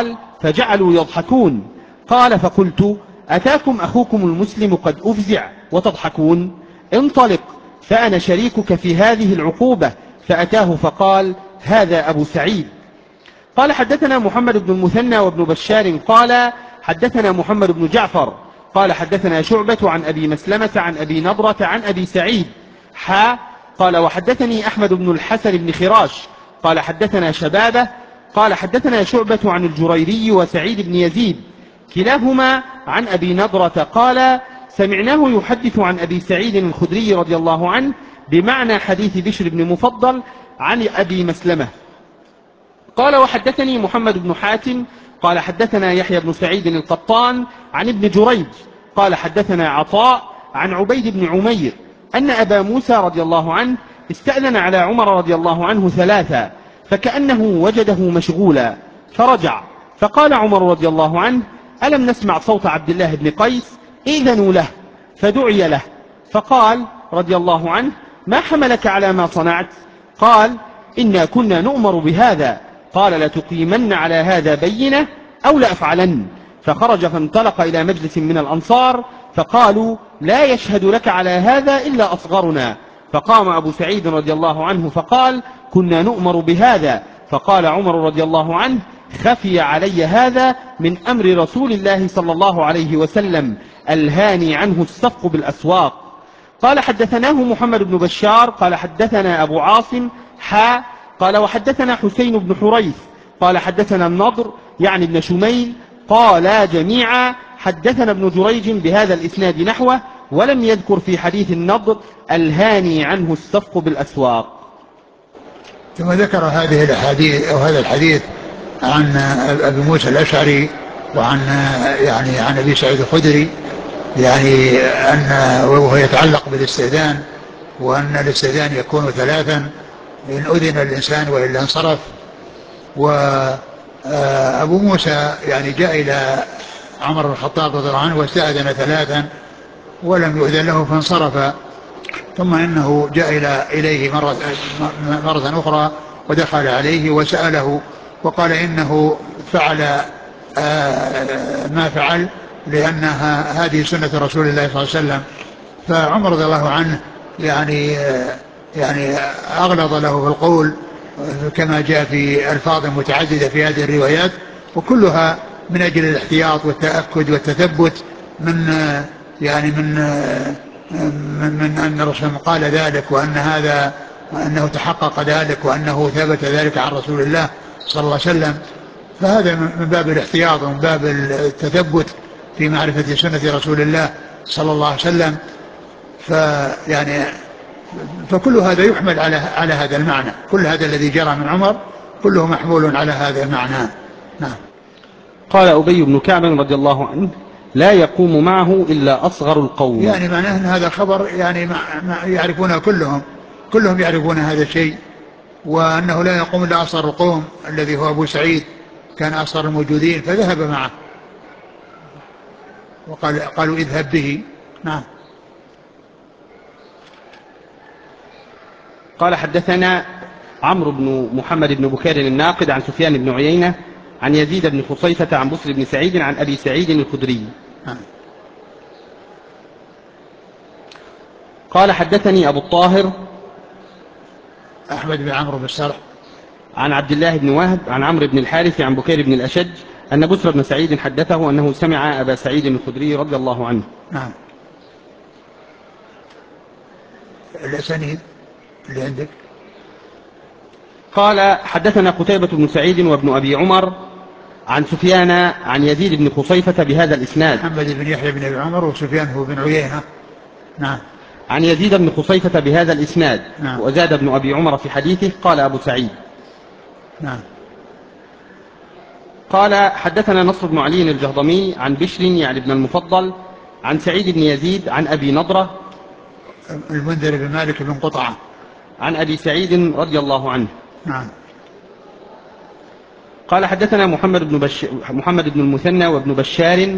فجعلوا يضحكون. قال فقلت أتاكم أخوكم المسلم قد أفزع وتضحكون؟ انطلق فأنا شريكك في هذه العقوبة. فأتاه فقال هذا أبو سعيد. قال حدثنا محمد بن المثنى وابن بشار قال حدثنا محمد بن جعفر قال حدثنا شعبة عن أبي مسلمة عن أبي نضرة عن أبي سعيد حا قال وحدثني أحمد بن الحسن بن خراش قال حدثنا شبابة قال حدثنا شعبة عن الجريري وسعيد بن يزيد كلاهما عن أبي نضرة قال سمعناه يحدث عن أبي سعيد الخدري رضي الله عنه بمعنى حديث بشر بن مفضل عن أبي مسلمة. قال وحدثني محمد بن حاتم قال حدثنا يحيى بن سعيد القطان عن ابن جريج قال حدثنا عطاء عن عبيد بن عمير أن أبا موسى رضي الله عنه استأذن على عمر رضي الله عنه ثلاثا فكأنه وجده مشغولا فرجع فقال عمر رضي الله عنه ألم نسمع صوت عبد الله بن قيس؟ إذنوا له. فدعي له فقال رضي الله عنه ما حملك على ما صنعت؟ قال إنا كنا نؤمر بهذا. قال لتقيمن على هذا بينة أو لأفعلن. فخرج فانطلق إلى مجلس من الأنصار فقالوا لا يشهد لك على هذا إلا أصغرنا. فقام أبو سعيد رضي الله عنه فقال كنا نؤمر بهذا. فقال عمر رضي الله عنه خفي علي هذا من أمر رسول الله صلى الله عليه وسلم الهاني عنه الصفق بالأسواق. قال حدثناه محمد بن بشار قال حدثنا أبو عاصم حا قال وحدثنا حسين بن حريث قال حدثنا النضر يعني ابن شميل قال جميعا حدثنا ابن جريج بهذا الإسناد نحوه ولم يذكر في حديث النضر الهاني عنه الصفق بالأسواق. ثم ذكر هذه الحديث أو هذا الحديث عن أبي موسى الأشعري وعن يعني عن أبي سعيد الخدري يعني أن وهو يتعلق بالاستئذان وأن الاستئذان يكون ثلاثا إن أذن الإنسان وإلا انصرف. وأبو موسى يعني جاء إلى عمر بن الخطاب رضي الله عنه واستأذن ثلاثا ولم يؤذن له فانصرف ثم إنه جاء إلى إليه مرة, مرة أخرى ودخل عليه وسأله وقال إنه فعل ما فعل لأنها هذه سنة رسول الله صلى الله عليه وسلم. فعمر رضي الله عنه يعني يعني أغلظ له في القول كما جاء في ألفاظ متعددة في هذه الروايات وكلها من أجل الاحتياط والتأكد والتثبت من يعني من من, من أن الرسول قال ذلك وأن هذا أنه تحقق ذلك وأنه ثبت ذلك عن رسول الله صلى الله عليه وسلم. فهذا من باب الاحتياط ومن باب التثبت في معرفة سنة رسول الله صلى الله عليه وسلم. فيعني فكل هذا يحمل على على هذا المعنى. كل هذا الذي جرى من عمر كله محمول على هذا المعنى. نعم. قال أبي بن كعب رضي الله عنه لا يقوم معه إلا أصغر القوم. يعني معناه أن هذا خبر يعني ما يعرفونه كلهم كلهم يعرفون هذا الشيء وأنه لا يقوم إلا أصغر القوم الذي هو أبو سعيد كان أصغر الموجودين فذهب معه وقال قالوا اذهب به. نعم. قال حدثنا عمرو بن محمد بن بكير الناقد عن سفيان بن عيينة عن يزيد بن خصيفة عن بصر بن سعيد عن أبي سعيد الخدري. قال حدثني أبو الطاهر أحمد بن عمرو بن السرح عن عبد الله بن وهب عن عمرو بن الحارث عن بكير بن الأشج أن بصر بن سعيد حدثه أنه سمع أبا سعيد الخدري رضي الله عنه. نعم. الأسانيد اللي عندك. قال حدثنا قتيبة بن سعيد وابن أبي عمر عن سفيان عن يزيد بن خصيفة بهذا الإسناد. محمد بن يحيى بن أبي عمر وسفيان هو بن عيينة. نعم. عن يزيد بن خصيفة بهذا الإسناد. نعم. وزاد ابن أبي عمر في حديثه قال أبو سعيد. نعم. قال حدثنا نصر بن علي الجهضمي عن بشر يعني ابن المفضل عن سعيد بن يزيد عن أبي نضرة المنذر بن مالك بن قطعة عن أبي سعيد رضي الله عنه. نعم. قال حدثنا محمد بن بش... محمد بن المثنى وابن بشار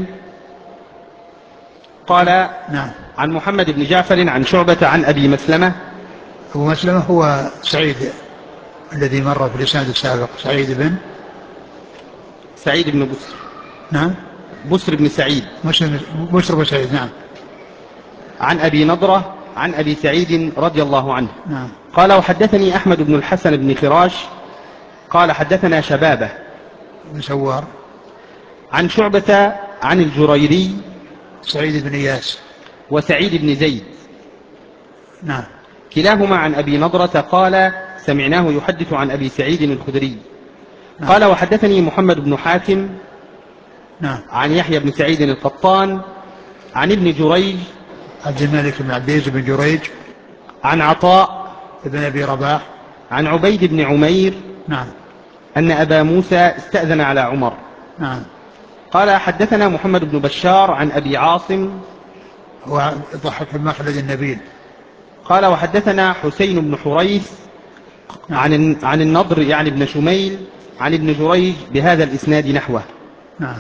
قال نعم. عن محمد بن جعفر عن شعبة عن أبي مسلمة. أبو مسلمة هو سعيد الذي مر في الإسناد السابق سعيد بن سعيد بن بسر. نعم. بسر بن سعيد. بسر بن سعيد نعم. عن أبي نضرة عن أبي سعيد رضي الله عنه. نعم. قال وحدثني أحمد بن الحسن بن فراش قال حدثنا شبابه بن سوار عن شعبة عن الجريري سعيد بن إياس وسعيد بن زيد نعم كلاهما عن أبي نضرة قال سمعناه يحدث عن أبي سعيد الخدري. نعم. قال وحدثني محمد بن حاتم نعم. عن يحيى بن سعيد القطان عن ابن جريج عبد الملك بن عبد العزيز بن جريج عن عطاء بن أبي رباح عن عبيد بن عمير نعم أن أبا موسى استأذن على عمر. نعم. قال حدثنا محمد بن بشار عن أبي عاصم هو ضحك بن مخلد النبيل. قال وحدثنا حسين بن حريث نعم. عن عن النضر يعني ابن شميل عن ابن جريج بهذا الإسناد نحوه. نعم.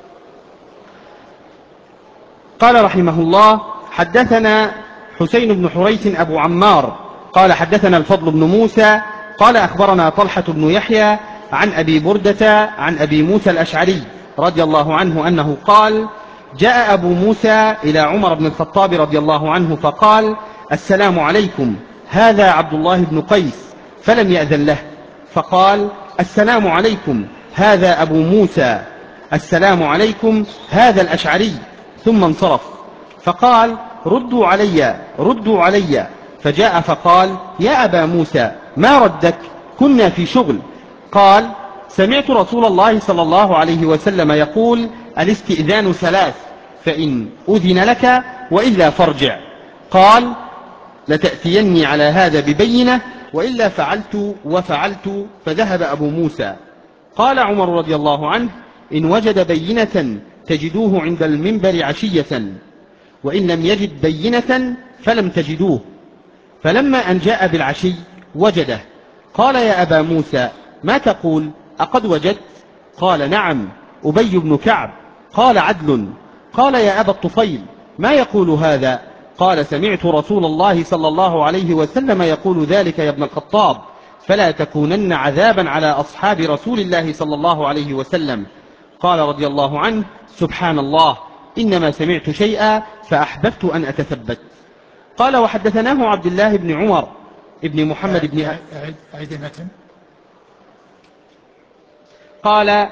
قال رحمه الله حدثنا حسين بن حريث أبو عمار قال حدثنا الفضل بن موسى قال أخبرنا طلحة بن يحيى عن أبي بردة عن أبي موسى الأشعري رضي الله عنه أنه قال جاء أبو موسى إلى عمر بن الخطاب رضي الله عنه فقال السلام عليكم هذا عبد الله بن قيس فلم يأذن له فقال السلام عليكم هذا أبو موسى السلام عليكم هذا الأشعري ثم انصرف فقال ردوا علي ردوا علي فجاء فقال يا أبا موسى ما ردك كنا في شغل. قال سمعت رسول الله صلى الله عليه وسلم يقول الاستئذان ثلاث فإن أذن لك وإلا فارجع. قال لتأتيني على هذا ببينة وإلا فعلت وفعلت فذهب أبو موسى. قال عمر رضي الله عنه إن وجد بينة تجدوه عند المنبر عشية وإن لم يجد بينة فلم تجدوه. فلما أن جاء بالعشي وجده. قال يا أبا موسى ما تقول أقد وجدت؟ قال نعم أبي بن كعب. قال عدل. قال يا أبا الطفيل ما يقول هذا؟ قال سمعت رسول الله صلى الله عليه وسلم يقول ذلك يا ابن الخطاب فلا تكونن عذابا على أصحاب رسول الله صلى الله عليه وسلم. قال رضي الله عنه سبحان الله إنما سمعت شيئا فأحببت أن أتثبت. قال وحدثناه عبد الله بن عمر ابن محمد بن أعيد المتن. قال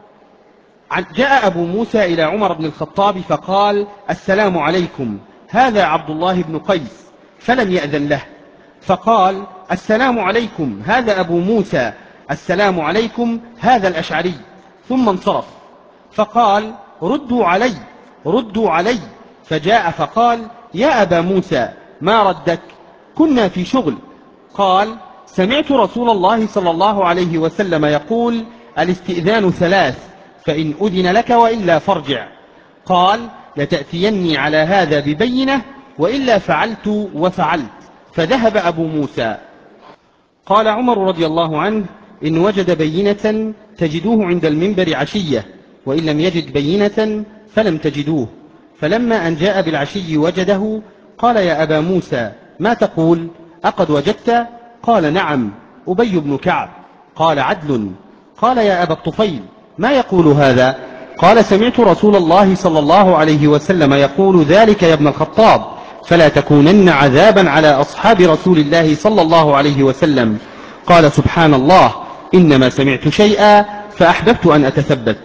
جاء أبو موسى إلى عمر بن الخطاب فقال السلام عليكم هذا عبد الله بن قيس فلم يأذن له فقال السلام عليكم هذا أبو موسى السلام عليكم هذا الأشعري ثم انصرف فقال ردوا علي ردوا علي فجاء فقال يا أبا موسى ما ردك كنا في شغل. قال سمعت رسول الله صلى الله عليه وسلم يقول الاستئذان ثلاث فإن أذن لك وإلا فارجع. قال لتأتيني على هذا ببينة وإلا فعلت وفعلت فذهب أبو موسى. قال عمر رضي الله عنه إن وجد بينة تجدوه عند المنبر عشية وإن لم يجد بينة فلم تجدوه. فلما أن جاء بالعشي وجده. قال يا أبا موسى ما تقول أقد وجدت؟ قال نعم أبي بن كعب. قال عدل. قال يا أبا الطفيل ما يقول هذا؟ قال سمعت رسول الله صلى الله عليه وسلم يقول ذلك يا ابن الخطاب فلا تكونن عذابا على أصحاب رسول الله صلى الله عليه وسلم. قال سبحان الله إنما سمعت شيئا فأحببت أن أتثبت.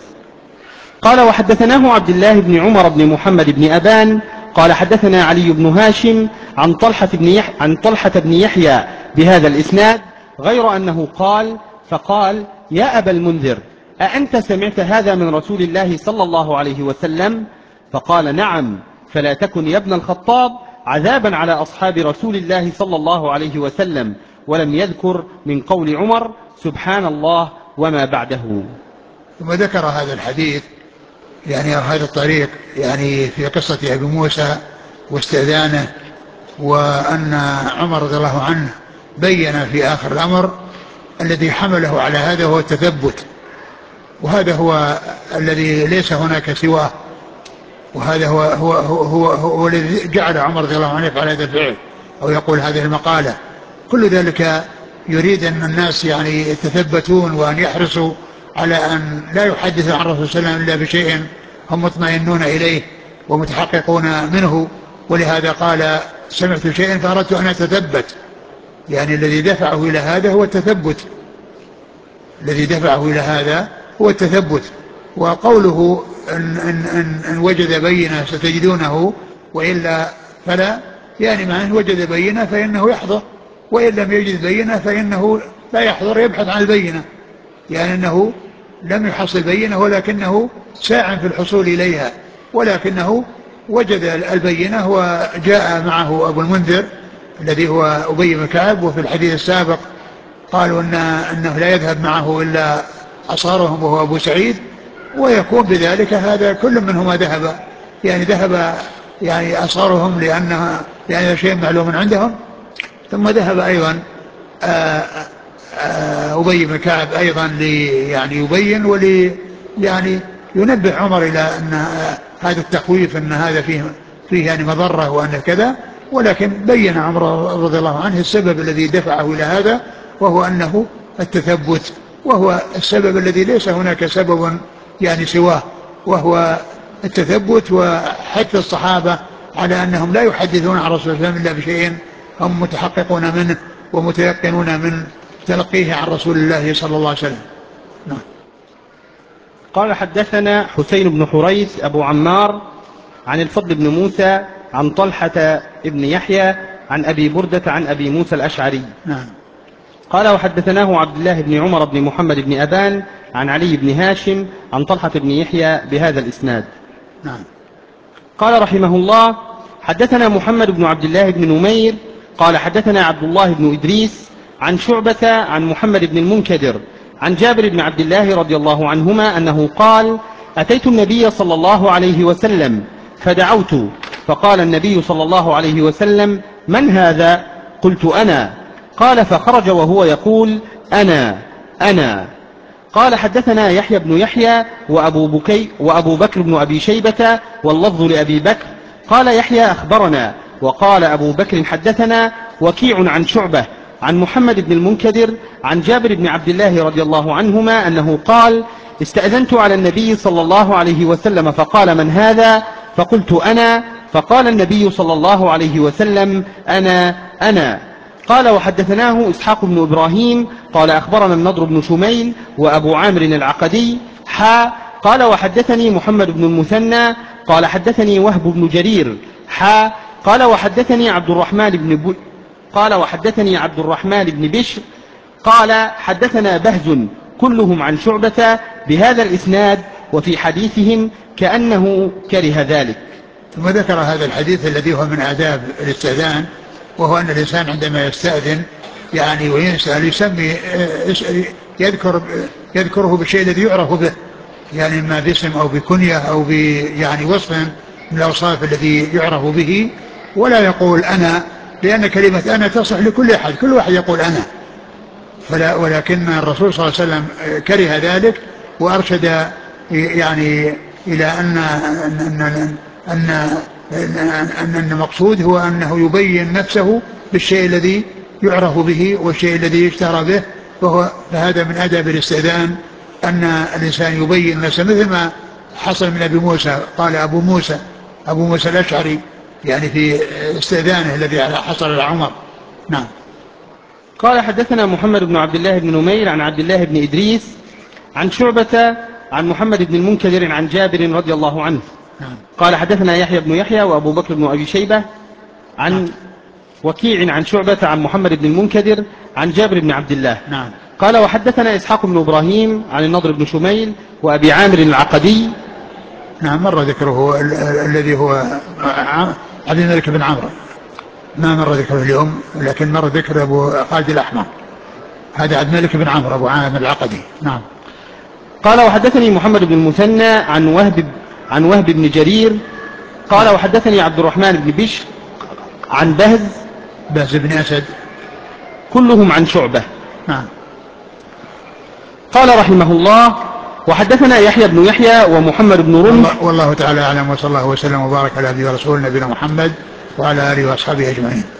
قال وحدثناه عبد الله بن عمر بن محمد بن أبان قال حدثنا علي بن هاشم عن طلحة بن, يح... عن طلحة بن يحيى بهذا الإسناد غير أنه قال فقال يا أبا المنذر أأنت سمعت هذا من رسول الله صلى الله عليه وسلم؟ فقال نعم فلا تكن يا ابن الخطاب عذابا على أصحاب رسول الله صلى الله عليه وسلم. ولم يذكر من قول عمر سبحان الله وما بعده. ثم ذكر هذا الحديث يعني هذا الطريق يعني في قصة أبي موسى واستئذانه وأن عمر رضي الله عنه بين في آخر الأمر الذي حمله على هذا هو التثبت وهذا هو الذي ليس هناك سواه وهذا هو هو هو, هو, هو الذي جعل عمر رضي الله عنه يفعل هذا الفعل أو يقول هذه المقالة. كل ذلك يريد أن الناس يعني يتثبتون وأن يحرصوا على أن لا يحدث عن الرسول صلى الله عليه وسلم إلا بشيء هم مطمئنون إليه ومتحققون منه، ولهذا قال سمعت شيئا فأردت أن أتثبت، يعني الذي دفعه إلى هذا هو التثبت، الذي دفعه إلى هذا هو التثبت. وقوله إن, إن, إن, إن وجد بينة ستجدونه وإلا فلا، يعني ما إن وجد بينة فإنه يحضر، وإن لم يجد بينة فإنه لا يحضر يبحث عن البينة، يعني أنه لم يحصل بينة ولكنه ساع في الحصول إليها، ولكنه وجد البينة وجاء معه أبو المنذر الذي هو أبي بن كعب. وفي الحديث السابق قالوا إن أنه لا يذهب معه إلا أصهرهم وهو أبو سعيد، ويكون بذلك هذا كل منهما ذهب، يعني ذهب يعني أصهرهم لأنها يعني شيء معلوم عندهم، ثم ذهب أيضا أبي بن كعب أيضا لي يعني يبين ولي يعني ينبه عمر إلى أن هذا التخويف أن هذا فيه فيه يعني مضرة وأن كذا، ولكن بين عمر رضي الله عنه السبب الذي دفعه إلى هذا، وهو أنه التثبت، وهو السبب الذي ليس هناك سبب يعني سواه، وهو التثبت وحث الصحابة على أنهم لا يحدثون عن رسول الله إلا بشيء هم متحققون منه ومتيقنون من تلقيه عن رسول الله صلى الله عليه وسلم. نعم. قال حدثنا حسين بن حريث أبو عمار عن الفضل بن موسى عن طلحة ابن يحيى عن أبي بردة عن أبي موسى الأشعري. نعم. قال وحدثناه عبد الله بن عمر بن محمد بن أبان عن علي بن هاشم عن طلحة بن يحيى بهذا الإسناد. نعم. قال رحمه الله حدثنا محمد بن عبد الله بن نمير قال حدثنا عبد الله بن إدريس عن شعبة عن محمد بن المنكدر عن جابر بن عبد الله رضي الله عنهما أنه قال أتيت النبي صلى الله عليه وسلم فدعوت، فقال النبي صلى الله عليه وسلم من هذا؟ قلت أنا. قال فخرج وهو يقول أنا أنا. قال حدثنا يحيى بن يحيى وأبو, بكي وأبو بكر بن أبي شيبة واللفظ لأبي بكر. قال يحيى أخبرنا، وقال أبو بكر حدثنا وكيع عن شعبة عن محمد بن المنكدر عن جابر بن عبد الله رضي الله عنهما أنه قال استأذنت على النبي صلى الله عليه وسلم فقال من هذا؟ فقلت أنا. فقال النبي صلى الله عليه وسلم أنا أنا. قال وحدثناه إسحاق بن إبراهيم قال أخبرنا النضر بن شميل وأبو عامر العقدي حا. قال وحدثني محمد بن المثنى قال حدثني وهب بن جرير حا. قال وحدثني عبد الرحمن بن ب... قال وحدثني عبد الرحمن بن بشر قال حدثنا بهز كلهم عن شعبة بهذا الإسناد وفي حديثهم كأنه كره ذلك. ثم ذكر هذا الحديث الذي هو من آداب الاستئذان، وهو أن الإنسان عندما يستأذن يعني ويسأل يسمي يذكر يذكره بالشيء الذي يعرف به، يعني ما باسم أو بكنية أو ب يعني وصف من الأوصاف الذي يعرف به، ولا يقول أنا، لأن كلمة أنا تصح لكل أحد، كل واحد يقول أنا، فلا ولكن الرسول صلى الله عليه وسلم كره ذلك وأرشد يعني إلى أن أن أن أن أن المقصود هو أنه يبين نفسه بالشيء الذي يعرف به والشيء الذي يشتهر به، فهو فهذا من آداب الاستئذان أن الإنسان يبين نفسه، مثل ما حصل من أبي موسى. قال أبو موسى أبو موسى الأشعري يعني في استئذانه الذي حصل على عمر. نعم. قال حدثنا محمد بن عبد الله بن نمير عن عبد الله بن إدريس عن شعبة عن محمد بن المنكدر عن جابر رضي الله عنه. نعم. قال حدثنا يحيى بن يحيى وأبو بكر بن أبي شيبة عن نعم. وكيع عن شعبة عن محمد بن المنكدر عن جابر بن عبد الله. نعم. قال وحدثنا إسحاق بن إبراهيم عن النضر بن شميل وأبي عامر العقدي. نعم. مر ذكره الذي هو عبد الملك بن عمرو، ما مر ذكره اليوم، لكن مر ذكر أبو خالد الأحمر، هذا عبد الملك بن عمرو أبو عامر العقدي. نعم. قال وحدثني محمد بن المثنى عن وهب عن وهب بن جرير قال وحدثني عبد الرحمن بن بشر عن بهز بهز بن أسد كلهم عن شعبة. نعم. قال رحمه الله وحدثنا يحيى بن يحيى ومحمد بن رمح. والله تعالى أعلم، وصلى الله وسلم وبارك على نبينا ورسولنا نبينا محمد وعلى آله وأصحابه أجمعين.